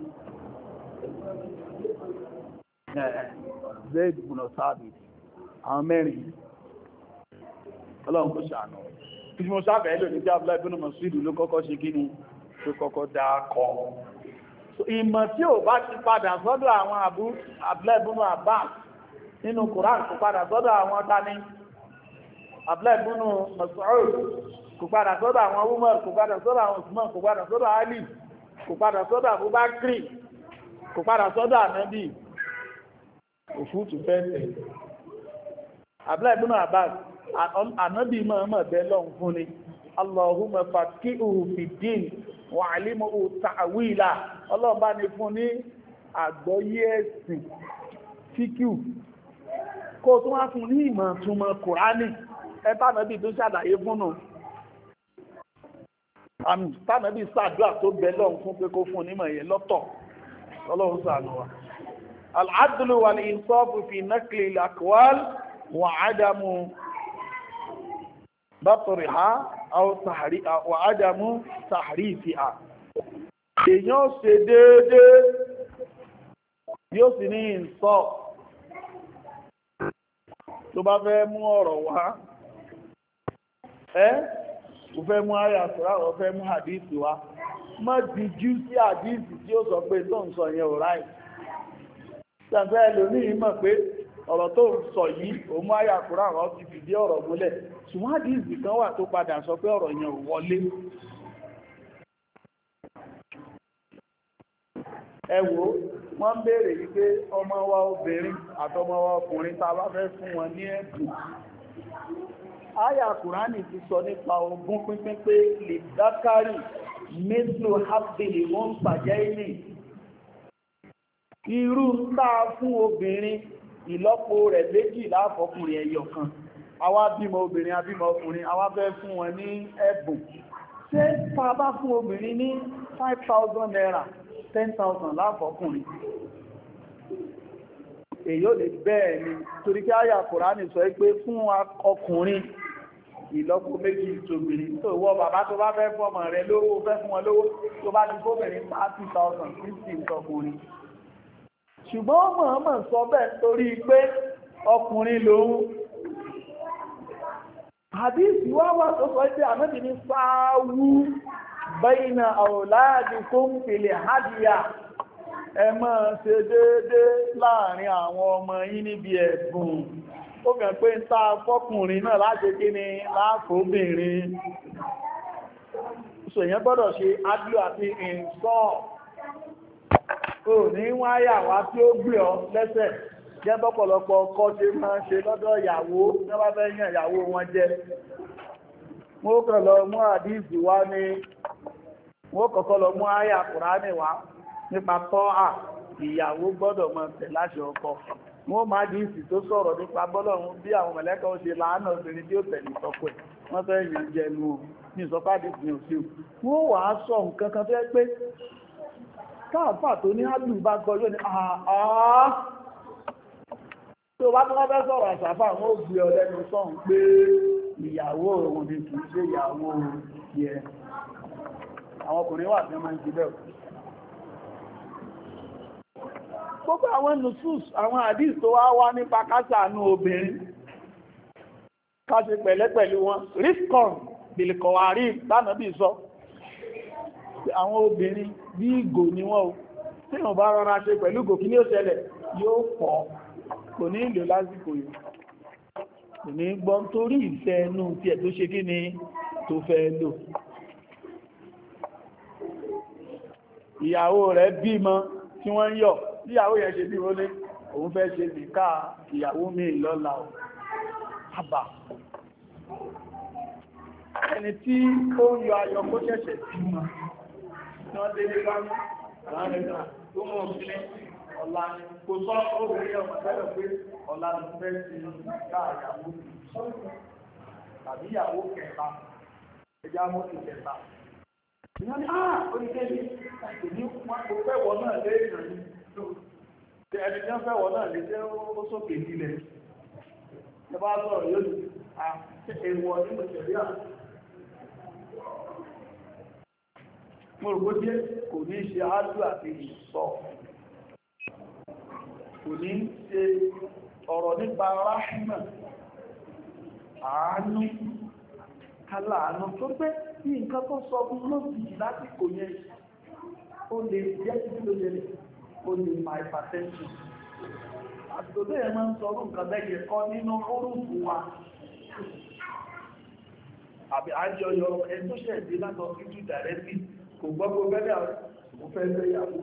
Zaid bin Sabit àwọn mẹ́rin ọlọ́run kò ṣàánú tí mo sáfẹ́ ẹ̀lò ní tí Abdullah ibn Mas'ud ló kọ́kọ́ ṣe kí ni tó kọ́kọ́ dákọ̀ ìmọ̀ tí ò bá ti padà sọ́dọ̀ àwọn àbú Abdullah ibn Abbas nínú Quran kò padà sọ́dọ̀ àwọn tani Abdullah ibn Mas'ud kò padà sọ́dọ̀ àwọn Umar kò padà sọ́dọ̀ àwọn Usman kò padà sọ́dọ̀ Ali kò padà sọ́dọ̀ Abubakar kò padà sọ́dọ̀ Ànábì òfútù fẹ́ẹ̀tẹ̀ Abdullah ibn Abbas Ànábì mọ̀ọ́mọ̀ bẹ́ẹ̀ lọ́n fún ni Allahumma faqihuhu fid-din wa 'allimhu ta'wila Ọlọ́run bá ní fún ní àgbọ́yé ẹ̀sìn fíkíù kó tún wá fún ní ìmọ̀ túnmọ̀ Kùránì ẹbá Ànábì tó ṣàlàyé fúnnù àmì tánàbí sàdúrà tó bẹ lọ́run fún pé kó fún nímọ̀ yẹn lọ́tọ̀ Ọlọ́run ṣàánú wa al-'adlu wal-insafu fi naqli al-aqwal wa 'adamu batriha aw tahri wa 'adamu tahrifiha èèyàn ṣe déédéé yóò sì ní ìsọ́ tó bá fẹ́ mú ọ̀rọ̀ wá ẹ́ kò fẹ́ mú ayà sọ́rọ̀ àwọn fẹ́ mú hadisi wá má dìjú sí hadisi tí ó sọ pé tó ń sọ yẹn ò ráì ṣàfẹ́ ẹlòmíì mọ̀ pé ọ̀rọ̀ tó ń sọ yìí ò mú ayà sọ́rọ̀ àwọn ti fìdí ọ̀rọ̀ múlẹ̀ ṣùgbọ́n hadisi kan wà tó padà sọ pé ọ̀rọ̀ yẹn ò wọlé ẹ wò wọ́n ń béèrè wípé ọmọ wa obìnrin àtọmọ wa ọkùnrin tá a bá fẹ́ fún wọn ní ẹ̀bùn àyà Kùránì ti sọ nípa ogún pínpín pé lè dákárì mẹ́sùlù hábìlì wọ́n pàjẹ́ ìní irú ńlá fún obìnrin ìlọ́po rẹ̀ méjì láàfọkùnrin ẹyọ kan àwa bímọ obìnrin abímọ ọkùnrin àwa fẹ́ fún wọn ní ẹ̀bùn ṣé tá a bá fún obìnrin ní five thousand naira ten thousand láàfọkùnrin èyí ò lè bẹ́ẹ̀ ni torí kí àyà Kùránì sọ pé fún ọkùnrin ìlọ́po méjì tóbìnrin tó wọ́ bàbá tó bá fẹ́ fọ́mọ rẹ̀ lówó fẹ́ fún wọn lówó tó bá ti fóbìnrin thirty thousand fifty ọkùnrin ṣùgbọ́n ó mọ̀ọ́mọ̀ sọ bẹ́ẹ̀ torí pé ọkùnrin lòun àdíìsì wá wà tó sọ pé ànábì ní sáwú bayna awladikum fil hadiya ẹ máa ṣe déédé láàrin àwọn ọmọ yín níbi ẹ̀bùn ó kàn pé ń ta fọ́kùnrin náà láti kí ni láàfóbìnrin ṣòyẹn gbọ́dọ̀ ṣe adlu àti ìsọ́ ò ní wáyà wá tí ó gbé ọ lẹ́sẹ̀ jẹ́ bọ́pọ̀lọpọ̀ ọkọ ṣe máa ṣe lọ́dọ̀ ìyàwó tí wọ́n bá fẹ́ yàn ìyàwó wọn jẹ wọ́n kàn lọ mú àdíìsì wá ní wọ́n kọ́kọ́ lọ mú àyà Kùránì wá nípa tọ́ à ìyàwó gbọ́dọ̀ máa tẹ̀ láṣẹ ọkọ wọ́n máa àdíìsì tó sọ̀rọ̀ nípa bọ́lọ́run bí àwọn mẹ̀lẹ́kà ó ṣe láàánà obìnrin tí ó tẹ̀lé tọ́kọ ẹ̀ wọ́n fẹ́ yàn jẹnu ní ìsọpáàdìsì ní òṣèlú wọ́n wà á sọ nǹkan kan fẹ́ pé káàfà tó ní àlù bá gbọ́ yóò ní àá tó bá tó wá fẹ́ sọ̀rọ̀ àṣàfà wọ́n ó gbé ọ lẹ́nu sọ́n pé ìyàwó òun ni kìí ṣe ìyàwó yẹ àwọn ọkùnrin wà tí wọ́n máa ń ṣe bẹ́ẹ̀ gbogbo àwọn nusus àwọn àdís tó wá wá nípa kásàánú obìnrin ká ṣe pẹ̀lẹ́ pẹ̀lú wọn rifcon bìlìkọ̀wárí lánàbí sọ àwọn obìnrin bí ìgò ni wọ́n o tí wọ́n bá rọra ṣe pẹ̀lú ìgò kí ní ó ṣẹlẹ̀ yóò pọ̀ kò ní ìlò lásìkò yìí kò ní gbọ́n torí ìfẹ́ ẹnu tí ẹ̀ tó ṣe kí ni tó fẹ́ lò ìyàwó rẹ̀ bímọ tí wọ́n ń yọ̀ tí ìyàwó yẹn ṣe bí ó lé òun fẹ́ ṣe nìká ìyàwó mi lọ́la ọ̀ àbà ẹni tí ó ń yọ ayọ̀ kó ṣẹ̀ṣẹ̀ bímọ tí wọ́n dé ní bámú àwọn ẹ̀dà tó mọ̀ sílé ọ̀la kò sọ obìnrin ọmọ tẹ́lẹ̀ pé ọ̀la ló fẹ́ sí káàyàwó tàbí ìyàwó kẹta ẹjá mọ́ ìkẹta ìyàn ni àà oníkẹ́lì ní wọ́n kò fẹ́wọ̀ náà lé ìrìn tí ẹni tí wọ́n fẹ́wọ̀ náà lè jẹ́ ó sókè nílẹ̀ ẹ bá sọ̀rọ̀ yóò èèwọ̀ nínú ìṣẹ̀lẹ̀ à mo rò gbójé kò ní ṣe ájú àti ìsọ kò ní ṣe ọ̀rọ̀ nípa ráhìmà àánú kálàánú tó pé ní nǹkan tó sọ fún lóòtì lásìkò yẹn ó lè jẹ́ títí ló jẹ́ ó lè fa hypertension àtìkò tó yẹ máa ń sọ orúkọ lẹ́yẹ kọ́ nínú orúkú wa àbí àjọyọ̀ ẹni tó ṣẹ̀ dé látọ̀ títí dàrẹ́tì kò gbọ́gbọ́ bẹ́rẹ̀ àwọn fẹ́ fẹ́ yàwó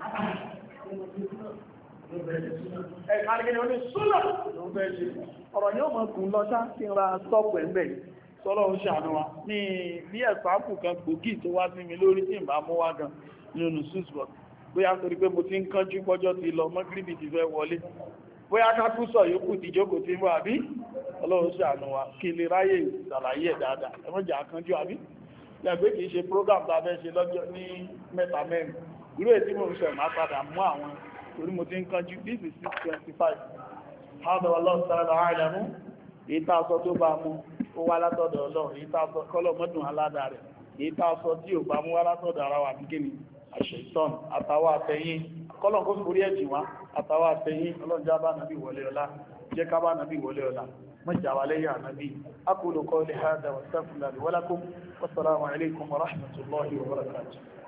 ẹ̀kàríkẹ́ ni ó ní súnà ló fẹ́ ṣe ọ̀rọ̀ ni ó mọ̀ kùn lọ ṣá kí n ra stọ́pù ẹ̀mẹ́ sọ́lọ́ ń ṣàánú wa ní bí ẹ̀sàápù kan gbòógì tó wá sí mi lórí tí ìbá mú wá gan nínú susbot bóyá torí pé mo ti ń kánjú pọ́jọ́ ti lọ mọ́gíríbì ti fẹ́ wọlé bóyá kákú sọ yókù ti jókòó tí ń bọ̀ àbí ọlọ́run ṣàánú wa kí lè ráyè ìsàlàyé ẹ̀ dáadáa ẹmọ́jà kánjú àbí yàgbé kìí ṣe program tá a fẹ́ ṣe lọ́jọ́ ní mẹ́ta mẹ́rin irú ètí mo ń sọ ìmá padà mú àwọn torí mo ti ń kánjú this is six twenty-five hádọ́ ọlọ́run sára àìlẹ́mú èyí tá a sọ tó bá mú ó wá látọ̀dọ̀ ọlọ́run èyí tá a sọ kọ́lọ̀ mọ́dún aládàá rẹ̀ èyí tá a sọ tí ò bá mú wá látọ̀dọ̀ ara wà nígbè ní àṣẹ ìtọ́n àtàwà àtẹ̀yìn kọ́lọ̀ kó forí ẹ̀jì wá àtàwà àtẹ̀yìn ọlọ́run já bá nàbí wọlé ọlá jẹ́ ká bá nàbí wọlé ọlá مجع علي نبي أقول قولي هذا واستغفر الله لي ولكم والسلام عليكم ورحمة الله وبركاته